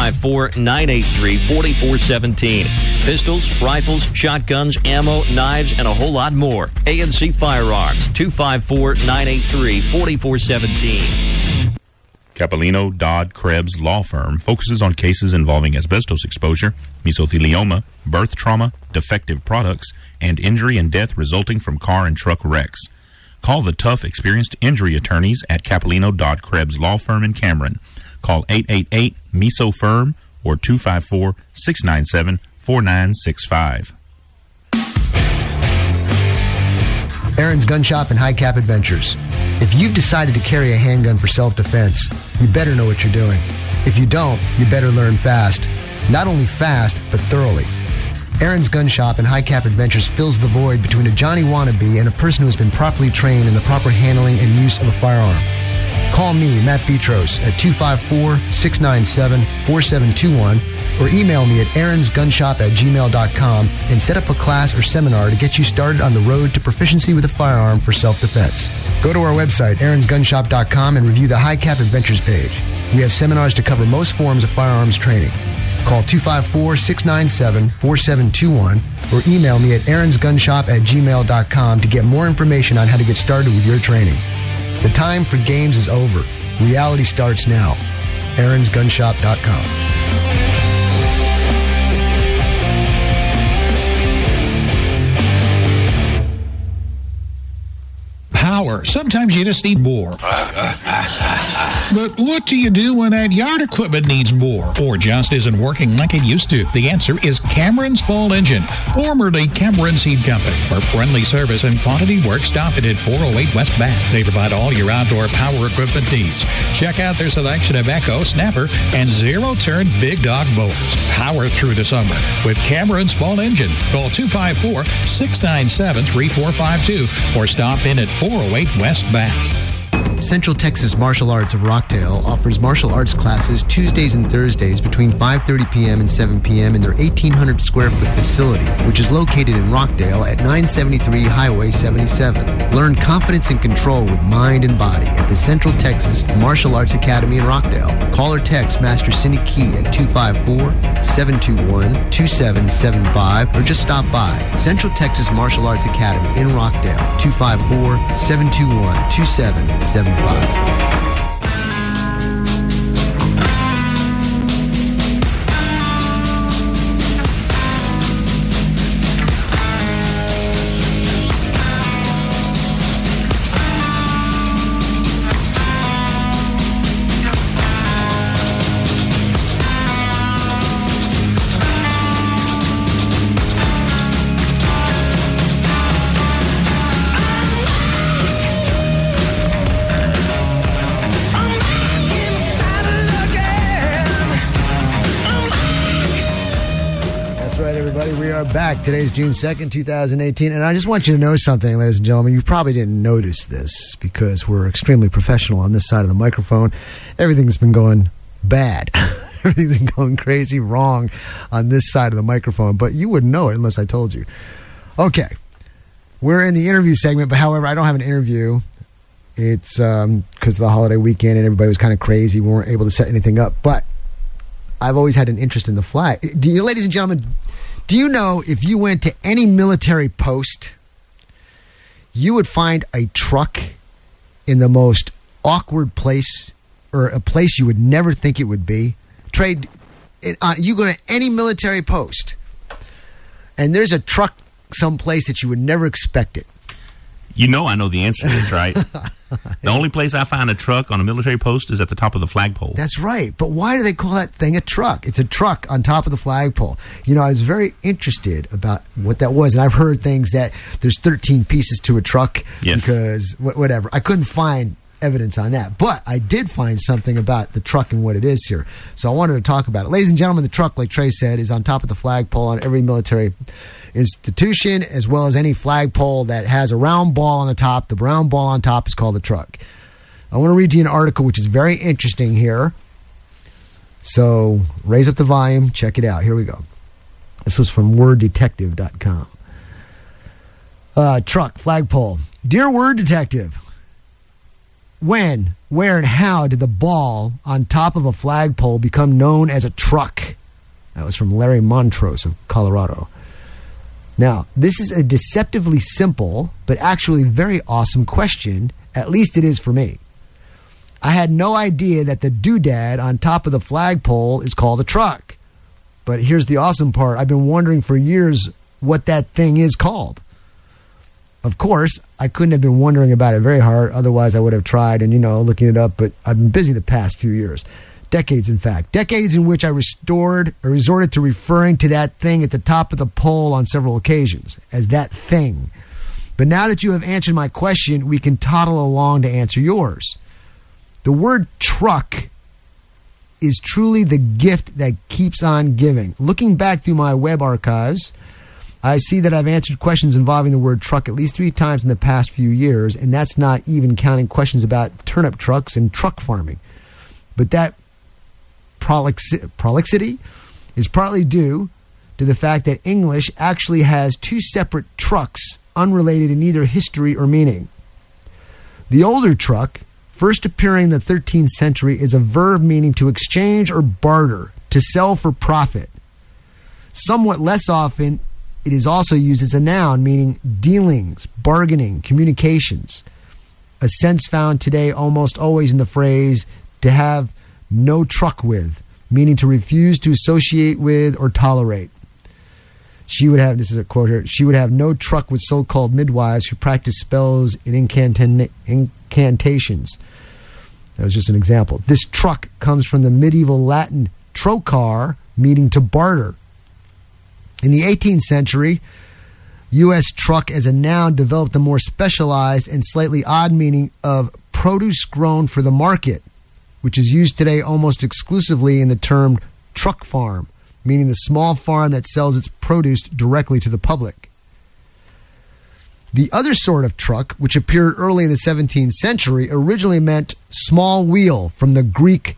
254-983-4417. Pistols, rifles, shotguns, ammo, knives, and a whole lot more. ANC Firearms, 254-983-4417. 4417. Capellino Dodd Krebs Law Firm focuses on cases involving asbestos exposure, mesothelioma, birth trauma, defective products, and injury and death resulting from car and truck wrecks. Call the tough, experienced injury attorneys at Capellino Dodd Krebs Law Firm in Cameron. Call 888-MESO-FIRM or 254-697-4965. Aaron's Gun Shop and High Cap Adventures. If you've decided to carry a handgun for self-defense, you better know what you're doing. If you don't, you better learn fast. Not only fast, but thoroughly. Aaron's Gun Shop and High Cap Adventures fills the void between a Johnny wannabe and a person who has been properly trained in the proper handling and use of a firearm. Call me, Matt Petros, at 254-697-4721 or email me at aaronsgunshop@gmail.com and set up a class or seminar to get you started on the road to proficiency with a firearm for self-defense. Go to our website, aaronsgunshop.com, and review the High Cap Adventures page. We have seminars to cover most forms of firearms training. Call 254-697-4721 or email me at aaronsgunshop@gmail.com to get more information on how to get started with your training. The time for games is over. Reality starts now. aaronsgunshop.com. Power. Sometimes you just need more. But what do you do when that yard equipment needs more or just isn't working like it used to? The answer is Cameron's Ball Engine, formerly Cameron Seed Company. For friendly service and quantity work, stop it at 408 West Bath. They provide all your outdoor power equipment needs. Check out their selection of Echo, Snapper, and zero-turn Big Dog mowers. Power through the summer with Cameron's Ball Engine. Call 254-697-3452 or stop in at 408 West Bath. Central Texas Martial Arts of Rockdale offers martial arts classes Tuesdays and Thursdays between 5:30 p.m. and 7 p.m. in their 1,800 square foot facility, which is located in Rockdale at 973 Highway 77. Learn confidence and control with mind and body at the Central Texas Martial Arts Academy in Rockdale. Call or text Master Cindy Key at 254-721-2775 or just stop by. Central Texas Martial Arts Academy in Rockdale, 254-721-2775. Back. Today's June 2nd, 2018, and I just want you to know something, ladies and gentlemen. You probably didn't notice this because we're extremely professional on this side of the microphone. Everything's been going bad. Everything's been going crazy wrong on this side of the microphone, but you wouldn't know it unless I told you. Okay. We're in the interview segment, but however, I don't have an interview. It's because of the holiday weekend and everybody was kind of crazy. We weren't able to set anything up, but I've always had an interest in the flag. Do you, ladies and gentlemen, do you know if you went to any military post, you would find a truck in the most awkward place or a place you would never think it would be? You go to any military post, and there's a truck someplace that you would never expect it. You know I know the answer to this, right? The only place I find a truck on a military post is at the top of the flagpole. That's right. But why do they call that thing a truck? It's a truck on top of the flagpole. You know, I was very interested about what that was. And I've heard things that there's 13 pieces to a truck. Yes. Because whatever. I couldn't find evidence on that. But I did find something about the truck and what it is here. So I wanted to talk about it. Ladies and gentlemen, the truck, like Trey said, is on top of the flagpole on every military institution, as well as any flagpole that has a round ball on the top. The round ball on top is called a truck. I want to read you an article which is very interesting here. So raise up the volume. Check it out. Here we go. This was from worddetective.com. Truck, flagpole. Dear Word Detective, when, where, and how did the ball on top of a flagpole become known as a truck? That was from Larry Montrose of Colorado. Now, this is a deceptively simple, but actually very awesome question, At least it is for me. I had no idea that the doodad on top of the flagpole is called a truck. But here's the awesome part. I've been wondering for years what that thing is called. Of course, I couldn't have been wondering about it very hard. Otherwise, I would have tried and, looking it up. But I've been busy the past few years. Decades, in fact. Decades in which I resorted to referring to that thing at the top of the pole on several occasions as that thing. But now that you have answered my question, we can toddle along to answer yours. The word truck is truly the gift that keeps on giving. Looking back through my web archives, I see that I've answered questions involving the word truck at least 3 times in the past few years, and that's not even counting questions about turnip trucks and truck farming. But that prolixity is partly due to the fact that English actually has 2 separate trucks unrelated in either history or meaning. The older truck, first appearing in the 13th century, is a verb meaning to exchange or barter, to sell for profit. Somewhat less often, it is also used as a noun, meaning dealings, bargaining, communications. A sense found today almost always in the phrase, to have no truck with, meaning to refuse to associate with or tolerate. She would have, this is a quote here, she would have no truck with so-called midwives who practice spells and incantations. That was just an example. This truck comes from the medieval Latin trocar, meaning to barter. In the 18th century, U.S. truck as a noun developed a more specialized and slightly odd meaning of produce grown for the market, which is used today almost exclusively in the term truck farm, meaning the small farm that sells its produce directly to the public. The other sort of truck, which appeared early in the 17th century, originally meant small wheel from the Greek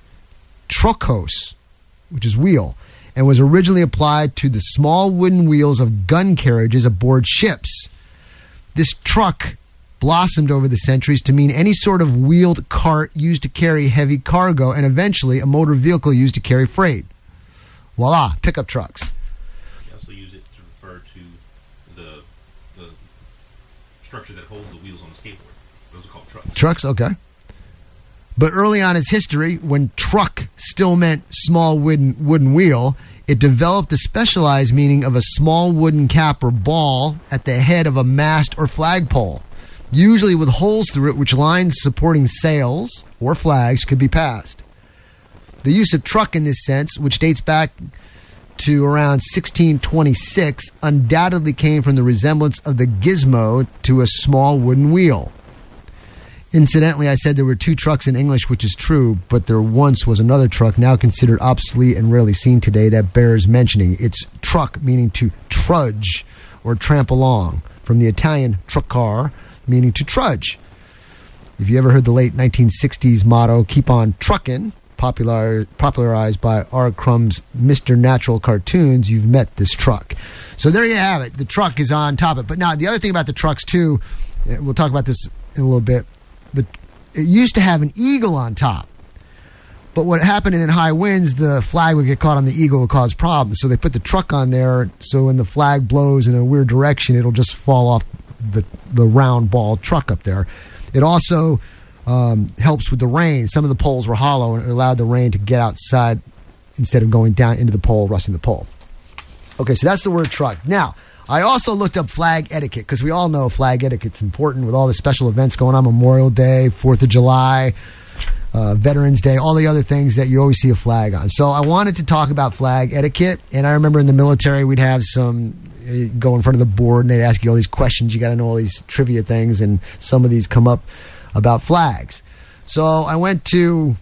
trokos, which is wheel, and was originally applied to the small wooden wheels of gun carriages aboard ships. This truck blossomed over the centuries to mean any sort of wheeled cart used to carry heavy cargo, and eventually a motor vehicle used to carry freight. Voila, pickup trucks. They also use it to refer to the structure that holds the wheels on the skateboard. Those are called trucks. Trucks, okay. But early on in its history, when truck still meant small wooden wheel, it developed the specialized meaning of a small wooden cap or ball at the head of a mast or flagpole, usually with holes through it which lines supporting sails or flags could be passed. The use of truck in this sense, which dates back to around 1626, undoubtedly came from the resemblance of the gizmo to a small wooden wheel. Incidentally, I said there were 2 trucks in English, which is true, but there once was another truck, now considered obsolete and rarely seen today, that bears mentioning. It's truck, meaning to trudge or tramp along, from the Italian truccare, meaning to trudge. If you ever heard the late 1960s motto, keep on truckin', popularized by R. Crumb's Mr. Natural cartoons, you've met this truck. So there you have it. The truck is on top of it. But now, the other thing about the trucks, too, we'll talk about this in a little bit, it used to have an eagle on top. But what happened in high winds, the flag would get caught on the eagle, would cause problems. So they put the truck on there, so when the flag blows in a weird direction, it'll just fall off the round ball truck up there. It also helps with the rain. Some of the poles were hollow, and it allowed the rain to get outside instead of going down into the pole, rusting the pole. Okay, so that's the word truck. Now, I also looked up flag etiquette, because we all know flag etiquette's important with all the special events going on, Memorial Day, 4th of July, Veterans Day, all the other things that you always see a flag on. So I wanted to talk about flag etiquette, and I remember in the military we'd have some, go in front of the board and they'd ask you all these questions. You got to know all these trivia things, and some of these come up about flags. So I went to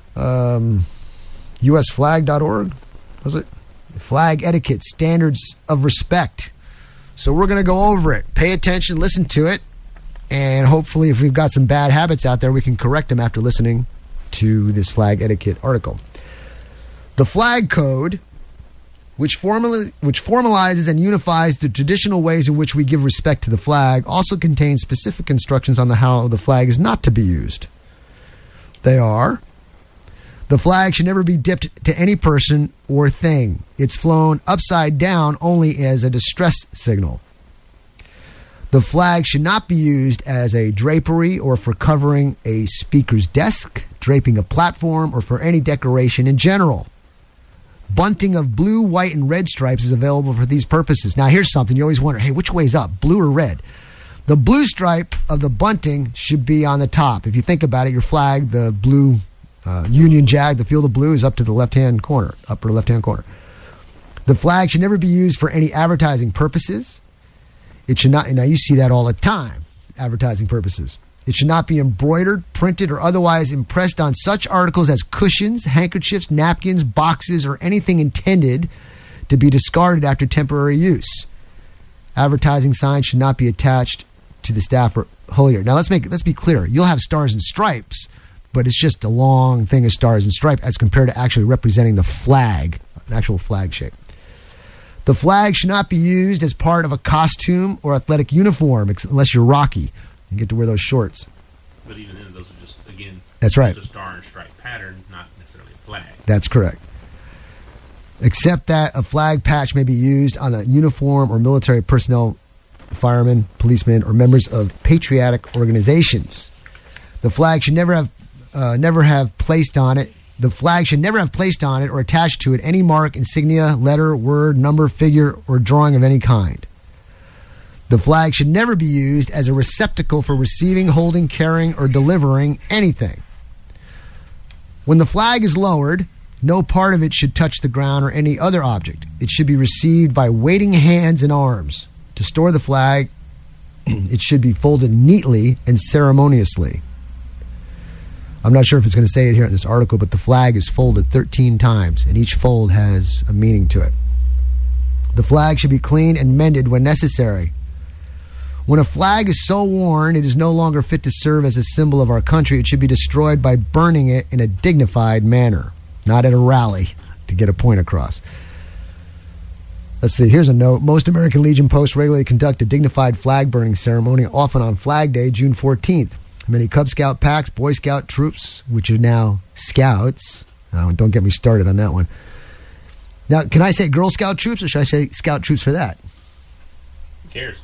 usflag.org, was it? Flag etiquette, standards of respect. So we're going to go over it. Pay attention, listen to it, and hopefully if we've got some bad habits out there, we can correct them after listening to this flag etiquette article. The Flag Code, which formalizes and unifies the traditional ways in which we give respect to the flag, also contains specific instructions on how the flag is not to be used. They are: the flag should never be dipped to any person or thing. It's flown upside down only as a distress signal. The flag should not be used as a drapery or for covering a speaker's desk, draping a platform, or for any decoration in general. Bunting of blue, white, and red stripes is available for these purposes. Now, here's something you always wonder, hey, which way's up, blue or red? The blue stripe of the bunting should be on the top. If you think about it, your flag, the blue Union Jag, the field of blue, is up to the left-hand corner, upper left-hand corner. The flag should never be used for any advertising purposes. It should not, now you see that all the time, advertising purposes. It should not be embroidered, printed, or otherwise impressed on such articles as cushions, handkerchiefs, napkins, boxes, or anything intended to be discarded after temporary use. Advertising signs should not be attached to the staff or holier. Now let's be clear. You'll have stars and stripes, but it's just a long thing of stars and stripes as compared to actually representing the flag, an actual flag shape. The flag should not be used as part of a costume or athletic uniform, unless you're Rocky. You get to wear those shorts. But even then, those are just, again, that's right, just a star and stripe pattern, not necessarily a flag. That's correct. Except that a flag patch may be used on a uniform or military personnel, firemen, policemen, or members of patriotic organizations. The flag should never have placed on it. The flag should never have placed on it or attached to it any mark, insignia, letter, word, number, figure, or drawing of any kind. The flag should never be used as a receptacle for receiving, holding, carrying, or delivering anything. When the flag is lowered, no part of it should touch the ground or any other object. It should be received by waiting hands and arms. To store the flag, it should be folded neatly and ceremoniously. I'm not sure if it's going to say it here in this article, but the flag is folded 13 times, and each fold has a meaning to it. The flag should be cleaned and mended when necessary. When a flag is so worn it is no longer fit to serve as a symbol of our country, it should be destroyed by burning it in a dignified manner, not at a rally to get a point across. Let's see, here's a note. Most American Legion posts regularly conduct a dignified flag burning ceremony, often on Flag Day, June 14th. Many Cub Scout packs, Boy Scout troops, which are now Scouts. Don't get me started on that one. Now, can I say Girl Scout troops, or should I say Scout troops for that? Who cares?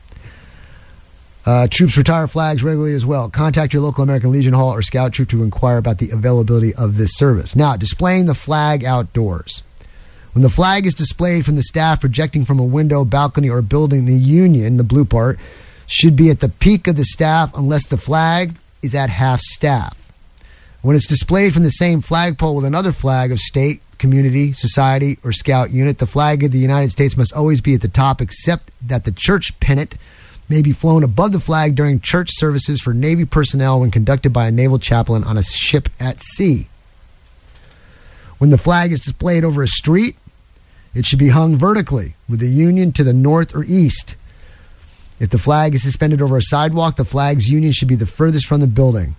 Troops retire flags regularly as well. Contact your local American Legion Hall or Scout troop to inquire about the availability of this service. Now, displaying the flag outdoors. When the flag is displayed from the staff projecting from a window, balcony, or building, the Union, the blue part, should be at the peak of the staff unless the flag is at half staff. When it's displayed from the same flagpole with another flag of state, community, society, or Scout unit, the flag of the United States must always be at the top, except that the church pennant may be flown above the flag during church services for Navy personnel when conducted by a naval chaplain on a ship at sea. When the flag is displayed over a street, it should be hung vertically with the Union to the north or east. If the flag is suspended over a sidewalk, the flag's Union should be the furthest from the building.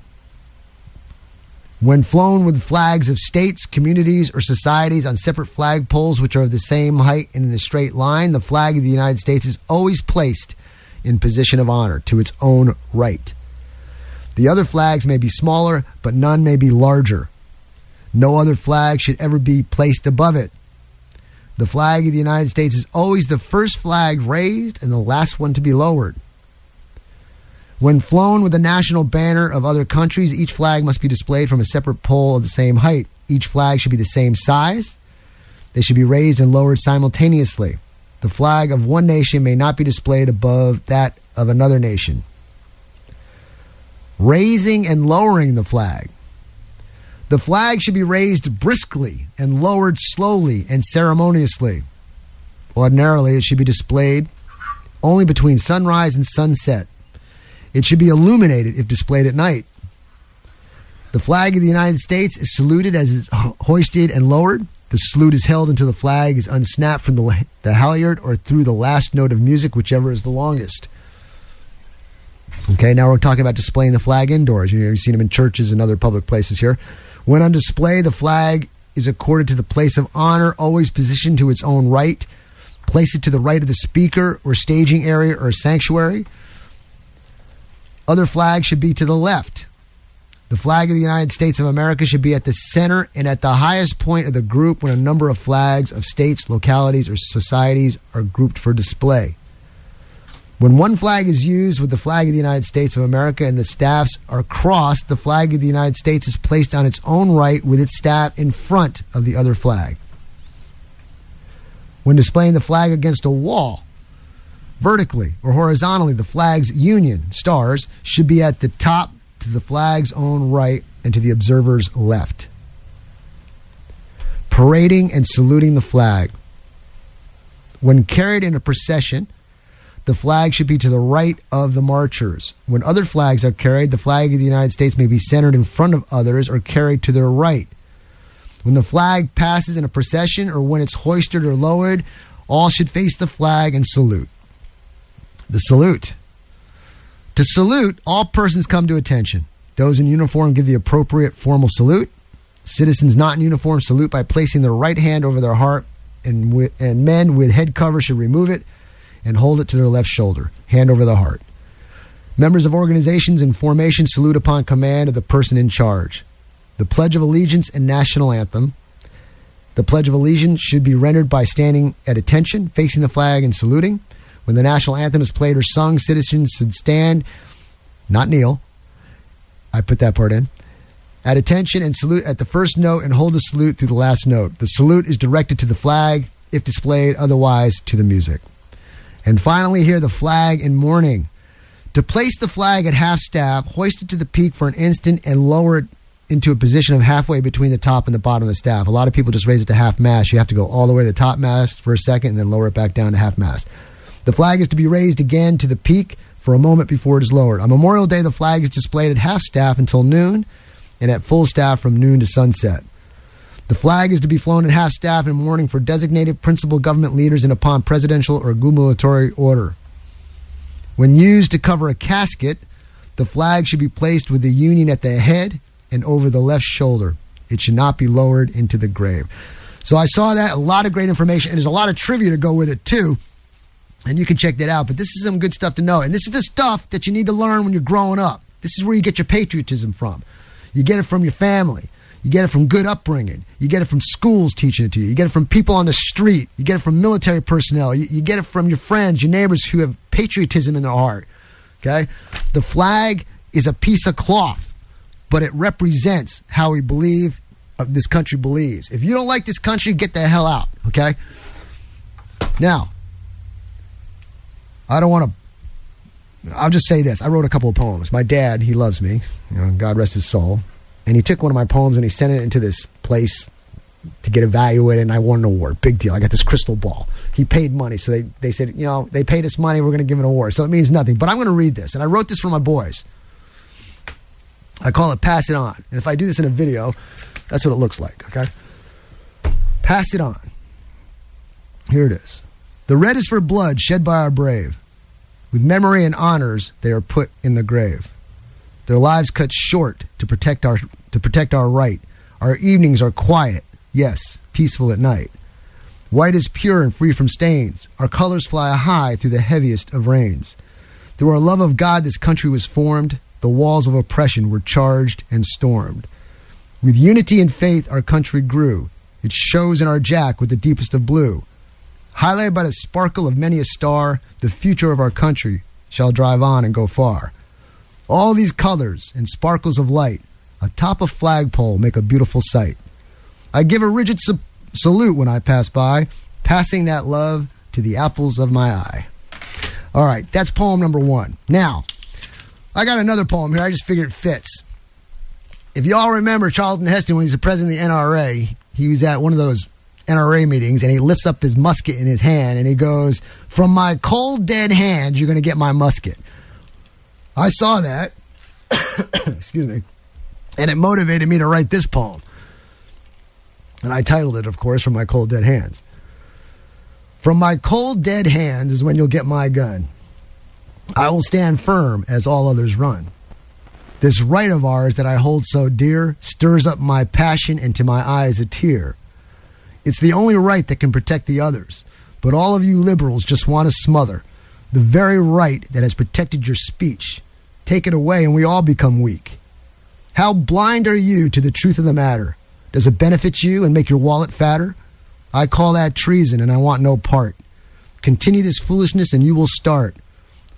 When flown with flags of states, communities, or societies on separate flagpoles which are of the same height and in a straight line, the flag of the United States is always placed in position of honor to its own right. The other flags may be smaller, but none may be larger. No other flag should ever be placed above it. The flag of the United States is always the first flag raised and the last one to be lowered. When flown with the national banner of other countries, each flag must be displayed from a separate pole of the same height. Each flag should be the same size. They should be raised and lowered simultaneously. The flag of one nation may not be displayed above that of another nation. Raising and lowering the flag. The flag should be raised briskly and lowered slowly and ceremoniously. Ordinarily, it should be displayed only between sunrise and sunset. It should be illuminated if displayed at night. The flag of the United States is saluted as it's hoisted and lowered. The salute is held until the flag is unsnapped from the halyard or through the last note of music, whichever is the longest. Okay, now we're talking about displaying the flag indoors. You've seen them in churches and other public places here. When on display, the flag is accorded to the place of honor, always positioned to its own right. Place it to the right of the speaker or staging area or sanctuary. Other flags should be to the left. The flag of the United States of America should be at the center and at the highest point of the group when a number of flags of states, localities, or societies are grouped for display. When one flag is used with the flag of the United States of America and the staffs are crossed, the flag of the United States is placed on its own right with its staff in front of the other flag. When displaying the flag against a wall, vertically or horizontally, the flag's union stars should be at the top to the flag's own right and to the observer's left. Parading and saluting the flag. When carried in a procession, the flag should be to the right of the marchers. When other flags are carried, the flag of the United States may be centered in front of others or carried to their right. When the flag passes in a procession or when it's hoisted or lowered, all should face the flag and salute. The salute. To salute, all persons come to attention. Those in uniform give the appropriate formal salute. Citizens not in uniform salute by placing their right hand over their heart, and men with head cover should remove it and hold it to their left shoulder, hand over the heart. Members of organizations in formation salute upon command of the person in charge. The Pledge of Allegiance and National Anthem. The Pledge of Allegiance should be rendered by standing at attention, facing the flag and saluting. When the National Anthem is played or sung, citizens should stand, not kneel. I put that part in. At attention and salute at the first note and hold the salute through the last note. The salute is directed to the flag, if displayed, otherwise to the music. And finally here, the flag in mourning. To place the flag at half staff, hoist it to the peak for an instant and lower it into a position of halfway between the top and the bottom of the staff. A lot of people just raise it to half mast. You have to go all the way to the top mast for a second and then lower it back down to half mast. The flag is to be raised again to the peak for a moment before it is lowered. On Memorial Day, the flag is displayed at half staff until noon and at full staff from noon to sunset. The flag is to be flown at half staff in mourning for designated principal government leaders and upon presidential or gubernatorial order. When used to cover a casket, the flag should be placed with the union at the head and over the left shoulder. It should not be lowered into the grave. So I saw that, a lot of great information, and there's a lot of trivia to go with it too. And you can check that out. But this is some good stuff to know. And this is the stuff that you need to learn when you're growing up. This is where you get your patriotism from. You get it from your family. You get it from good upbringing. You get it from schools teaching it to you. You get it from people on the street. You get it from military personnel. You get it from your friends, your neighbors who have patriotism in their heart. Okay? The flag is a piece of cloth, but it represents how we believe this country believes. If you don't like this country, get the hell out. Okay? Now, I'll just say this. I wrote a couple of poems. My dad, he loves me. God rest his soul. And he took one of my poems and he sent it into this place to get evaluated, and I won an award. Big deal. I got this crystal ball. He paid money. So they said, they paid us money. We're going to give him an award. So it means nothing. But I'm going to read this. And I wrote this for my boys. I call it Pass It On. And if I do this in a video, that's what it looks like. Okay? Pass it on. Here it is. The red is for blood shed by our brave. With memory and honors, they are put in the grave. Their lives cut short to protect our right. Our evenings are quiet, yes, peaceful at night. White is pure and free from stains. Our colors fly high through the heaviest of rains. Through our love of God, this country was formed. The walls of oppression were charged and stormed. With unity and faith, our country grew. It shows in our jack with the deepest of blue. Highlighted by the sparkle of many a star, the future of our country shall drive on and go far. All these colors and sparkles of light atop a flagpole make a beautiful sight. I give a rigid salute when I pass by, passing that love to the apples of my eye. All right, that's poem number 1. Now, I got another poem here. I just figured it fits. If you all remember Charlton Heston when he was the president of the NRA, he was at one of those NRA meetings, and he lifts up his musket in his hand, and he goes, "From my cold, dead hand, you're going to get my musket." I saw that, excuse me, and it motivated me to write this poem. And I titled it, of course, From My Cold, Dead Hands. From my cold, dead hands is when you'll get my gun. I will stand firm as all others run. This right of ours that I hold so dear stirs up my passion and to my eyes a tear. It's the only right that can protect the others, but all of you liberals just want to smother the very right that has protected your speech. Take it away and we all become weak. How blind are you to the truth of the matter? Does it benefit you and make your wallet fatter? I call that treason and I want no part. Continue this foolishness and you will start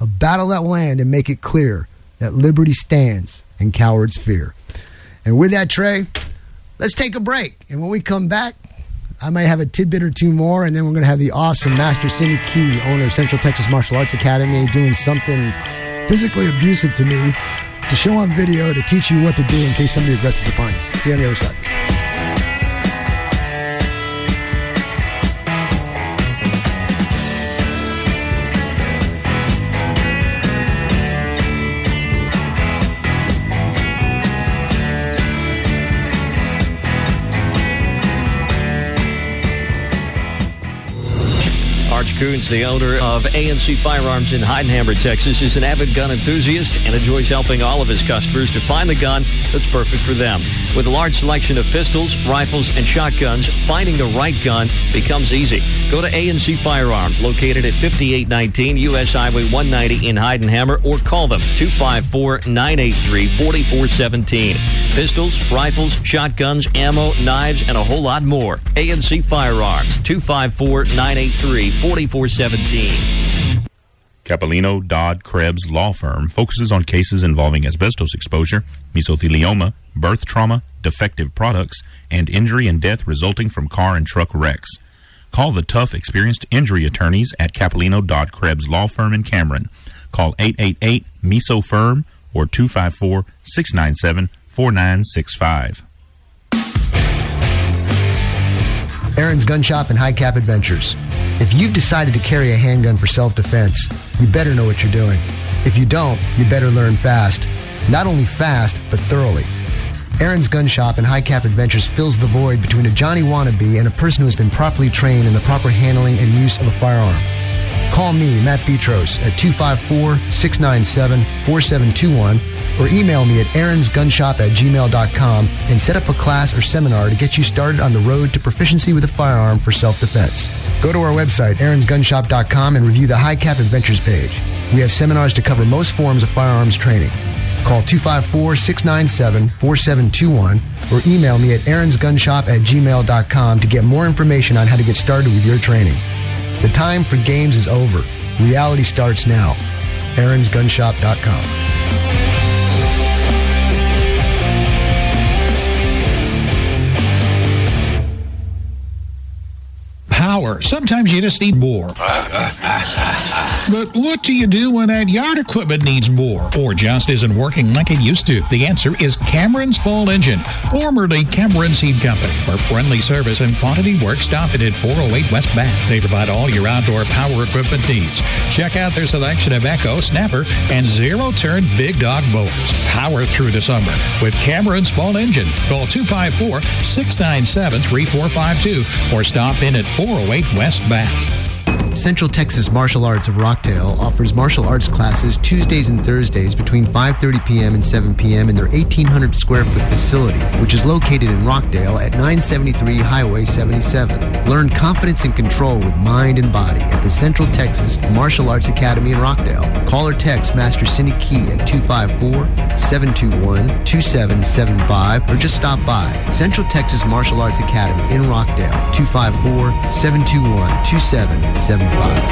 A battle that will end and make it clear that liberty stands and cowards fear. And with that, Trey, let's take a break. And when we come back, I might have a tidbit or two more, and then we're going to have the awesome Master Cindy Key, owner of Central Texas Martial Arts Academy, doing something physically abusive to me to show on video to teach you what to do in case somebody aggresses upon you. See you on the other side. Arch Coons, the owner of ANC Firearms in Heidenhammer, Texas, is an avid gun enthusiast and enjoys helping all of his customers to find the gun that's perfect for them. With a large selection of pistols, rifles, and shotguns, finding the right gun becomes easy. Go to ANC Firearms, located at 5819 U.S. Highway 190 in Heidenhammer, or call them 254-983-4417. Pistols, rifles, shotguns, ammo, knives, and a whole lot more. ANC Firearms, 254-983-4417. Capellino Dodd Krebs Law Firm focuses on cases involving asbestos exposure, mesothelioma, birth trauma, defective products, and injury and death resulting from car and truck wrecks. Call the tough, experienced injury attorneys at Capellino Dodd Krebs Law Firm in Cameron. Call 888-MESO-FIRM or 254-697-4965. Aaron's Gun Shop and High Cap Adventures. If you've decided to carry a handgun for self-defense, you better know what you're doing. If you don't, you better learn fast. Not only fast, but thoroughly. Aaron's Gun Shop and High Cap Adventures fills the void between a Johnny wannabe and a person who has been properly trained in the proper handling and use of a firearm. Call me, Matt Petros, at 254-697-4721 or email me at aaronsgunshop@gmail.com and set up a class or seminar to get you started on the road to proficiency with a firearm for self-defense. Go to our website, aaronsgunshop.com, and review the High Cap Adventures page. We have seminars to cover most forms of firearms training. Call 254-697-4721 or email me at aaronsgunshop@gmail.com to get more information on how to get started with your training. The time for games is over. Reality starts now. aaronsgunshop.com. Power. Sometimes you just need more. But what do you do when that yard equipment needs more or just isn't working like it used to? The answer is Cameron's Ball Engine, formerly Cameron Seed Company. For friendly service and quantity work, stop it at 408 West Bath. They provide all your outdoor power equipment needs. Check out their selection of Echo, Snapper, and zero-turn Big Dog mowers. Power through the summer with Cameron's Ball Engine. Call 254-697-3452 or stop in at 408 West Bath. Central Texas Martial Arts of Rockdale offers martial arts classes Tuesdays and Thursdays between 5:30 p.m. and 7 p.m. in their 1,800 square foot facility, which is located in Rockdale at 973 Highway 77. Learn confidence and control with mind and body at the Central Texas Martial Arts Academy in Rockdale. Call or text Master Cindy Key at 254-721-2775 or just stop by. Central Texas Martial Arts Academy in Rockdale, 254-721-2775.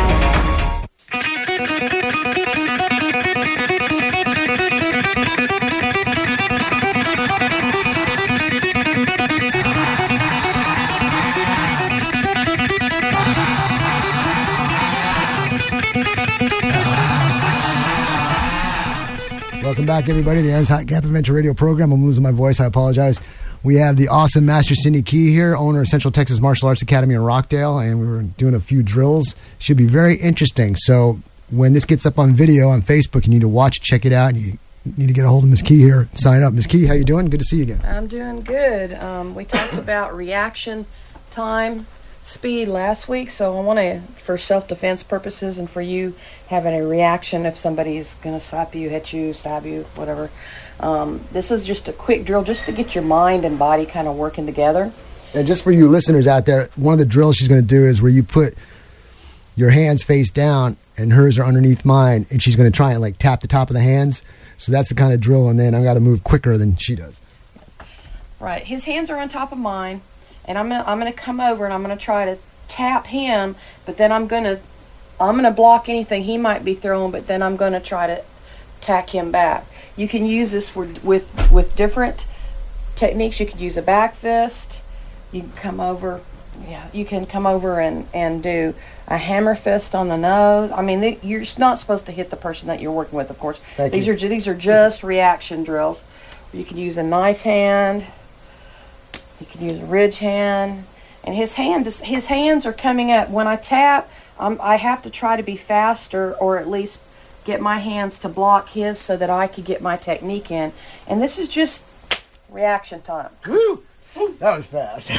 Welcome back, everybody. The Aaron's High Cap Adventure Radio program. I'm losing my voice. I apologize. We have the awesome Master Cindy Key here, owner of Central Texas Martial Arts Academy in Rockdale, and we were doing a few drills. Should be very interesting. So when this gets up on video on Facebook, you need to watch, check it out, and you need to get a hold of Ms. Key here. Sign up. Ms. Key, how you doing? Good to see you again. I'm doing good. We talked about reaction time, speed last week, so I want to, for self-defense purposes and for you having a reaction if somebody's going to slap you, hit you, stab you, whatever. This is just a quick drill just to get your mind and body kind of working together. And just for you listeners out there, one of the drills she's going to do is where you put your hands face down and hers are underneath mine, and she's going to try and like tap the top of the hands. So that's the kind of drill, and then I've got to move quicker than she does. Right. His hands are on top of mine, and I'm gonna come over and I'm going to try to tap him, but then I'm going to I'm going to block anything he might be throwing, but then I'm going to try to attack him back. You can use this with different techniques. You could use a back fist. You can come over. Yeah, you can come over and do a hammer fist on the nose. I mean, you're not supposed to hit the person that you're working with, of course. These are just reaction drills. You can use a knife hand. You can use a ridge hand. And his hands are coming up. When I tap, I have to try to be faster, or at least get my hands to block his so that I could get my technique in. And this is just reaction time. Woo! That was fast.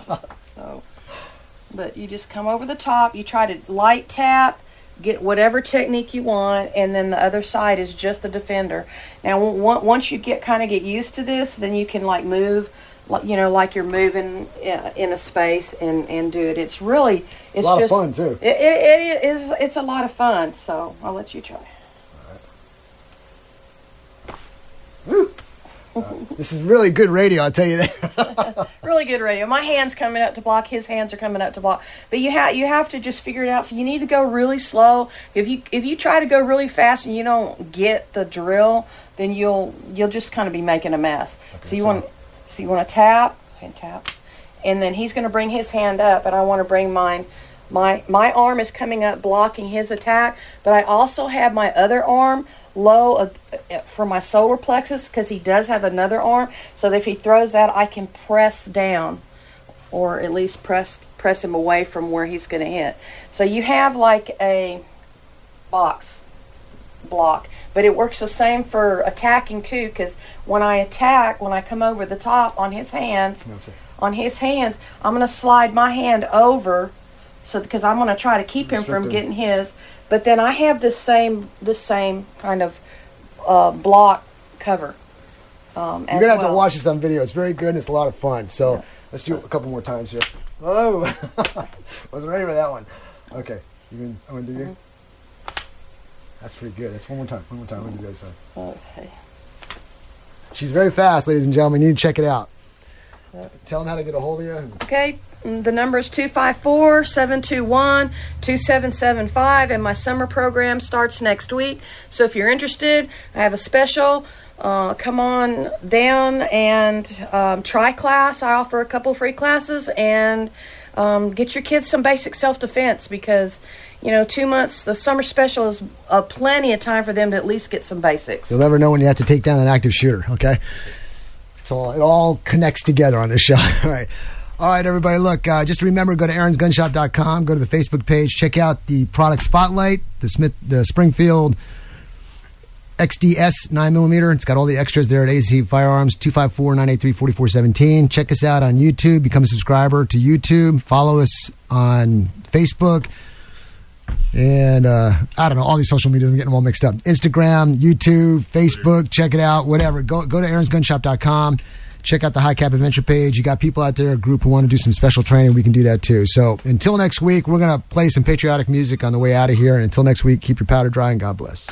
But you just come over the top, you try to light tap, get whatever technique you want, and then the other side is just the defender. Now, once you get used to this, then you can move, like you're moving in a space and do it. It's a lot of fun too. It's a lot of fun. So I'll let you try. All right. Woo. This is really good radio, I'll tell you that. Really good radio. My hand's coming up to block. His hands are coming up to block. But you have to just figure it out. So you need to go really slow. If you try to go really fast and you don't get the drill, then you'll just kind of be making a mess. Okay, so you want to tap and tap, and then he's going to bring his hand up, and I want to bring mine. My arm is coming up blocking his attack, but I also have my other arm low for my solar plexus because he does have another arm. So that if he throws that, I can press down, or at least press him away from where he's going to hit. So you have like a box block, but it works the same for attacking too, because when I attack, when I come over the top on his hands, I'm going to slide my hand over, so because I'm going to try to keep him from getting his. But then I have this same kind of block cover. You're going to have to watch this on video. It's very good and it's a lot of fun. So let's do it a couple more times here. Oh, wasn't ready for that one. Okay, I'm going to do you. That's pretty good. That's one more time. I'm going to do the other side. Okay. She's very fast, ladies and gentlemen. You need to check it out. Tell them how to get a hold of you. Okay. The number is 254-721-2775, and my summer program starts next week. So if you're interested, I have a special. Come on down and try class. I offer a couple free classes, and get your kids some basic self-defense, because 2 months, the summer special is plenty of time for them to at least get some basics. You'll never know when you have to take down an active shooter, okay? It all connects together on this show. All right, everybody, look, just remember, go to aaronsgunshop.com, go to the Facebook page, check out the product spotlight, the Springfield XDS 9mm. It's got all the extras there at AZ Firearms, 254-983-4417. Check us out on YouTube. Become a subscriber to YouTube. Follow us on Facebook. And, I don't know, all these social medias, I'm getting them all mixed up. Instagram, YouTube, Facebook, check it out, whatever. Go to aaronsgunshop.com. Check out the High Cap Adventure page. You got people out there, a group who want to do some special training. We can do that too. So until next week, we're going to play some patriotic music on the way out of here. And until next week, keep your powder dry and God bless.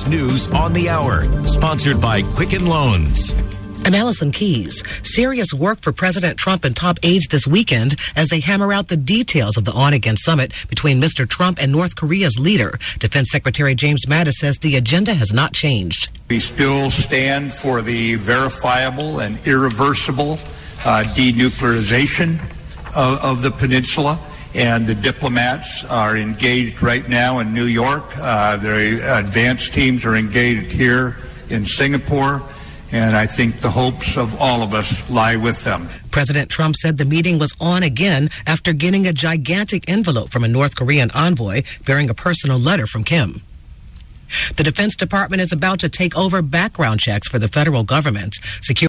latest news on the hour. Sponsored by Quicken Loans. I'm Allison Keys. Serious work for President Trump and top aides this weekend as they hammer out the details of the on-again summit between Mr. Trump and North Korea's leader. Defense Secretary James Mattis says the agenda has not changed. We still stand for the verifiable and irreversible denuclearization of the peninsula. And the diplomats are engaged right now in New York. The advanced teams are engaged here in Singapore. And I think the hopes of all of us lie with them. President Trump said the meeting was on again after getting a gigantic envelope from a North Korean envoy bearing a personal letter from Kim. The Defense Department is about to take over background checks for the federal government.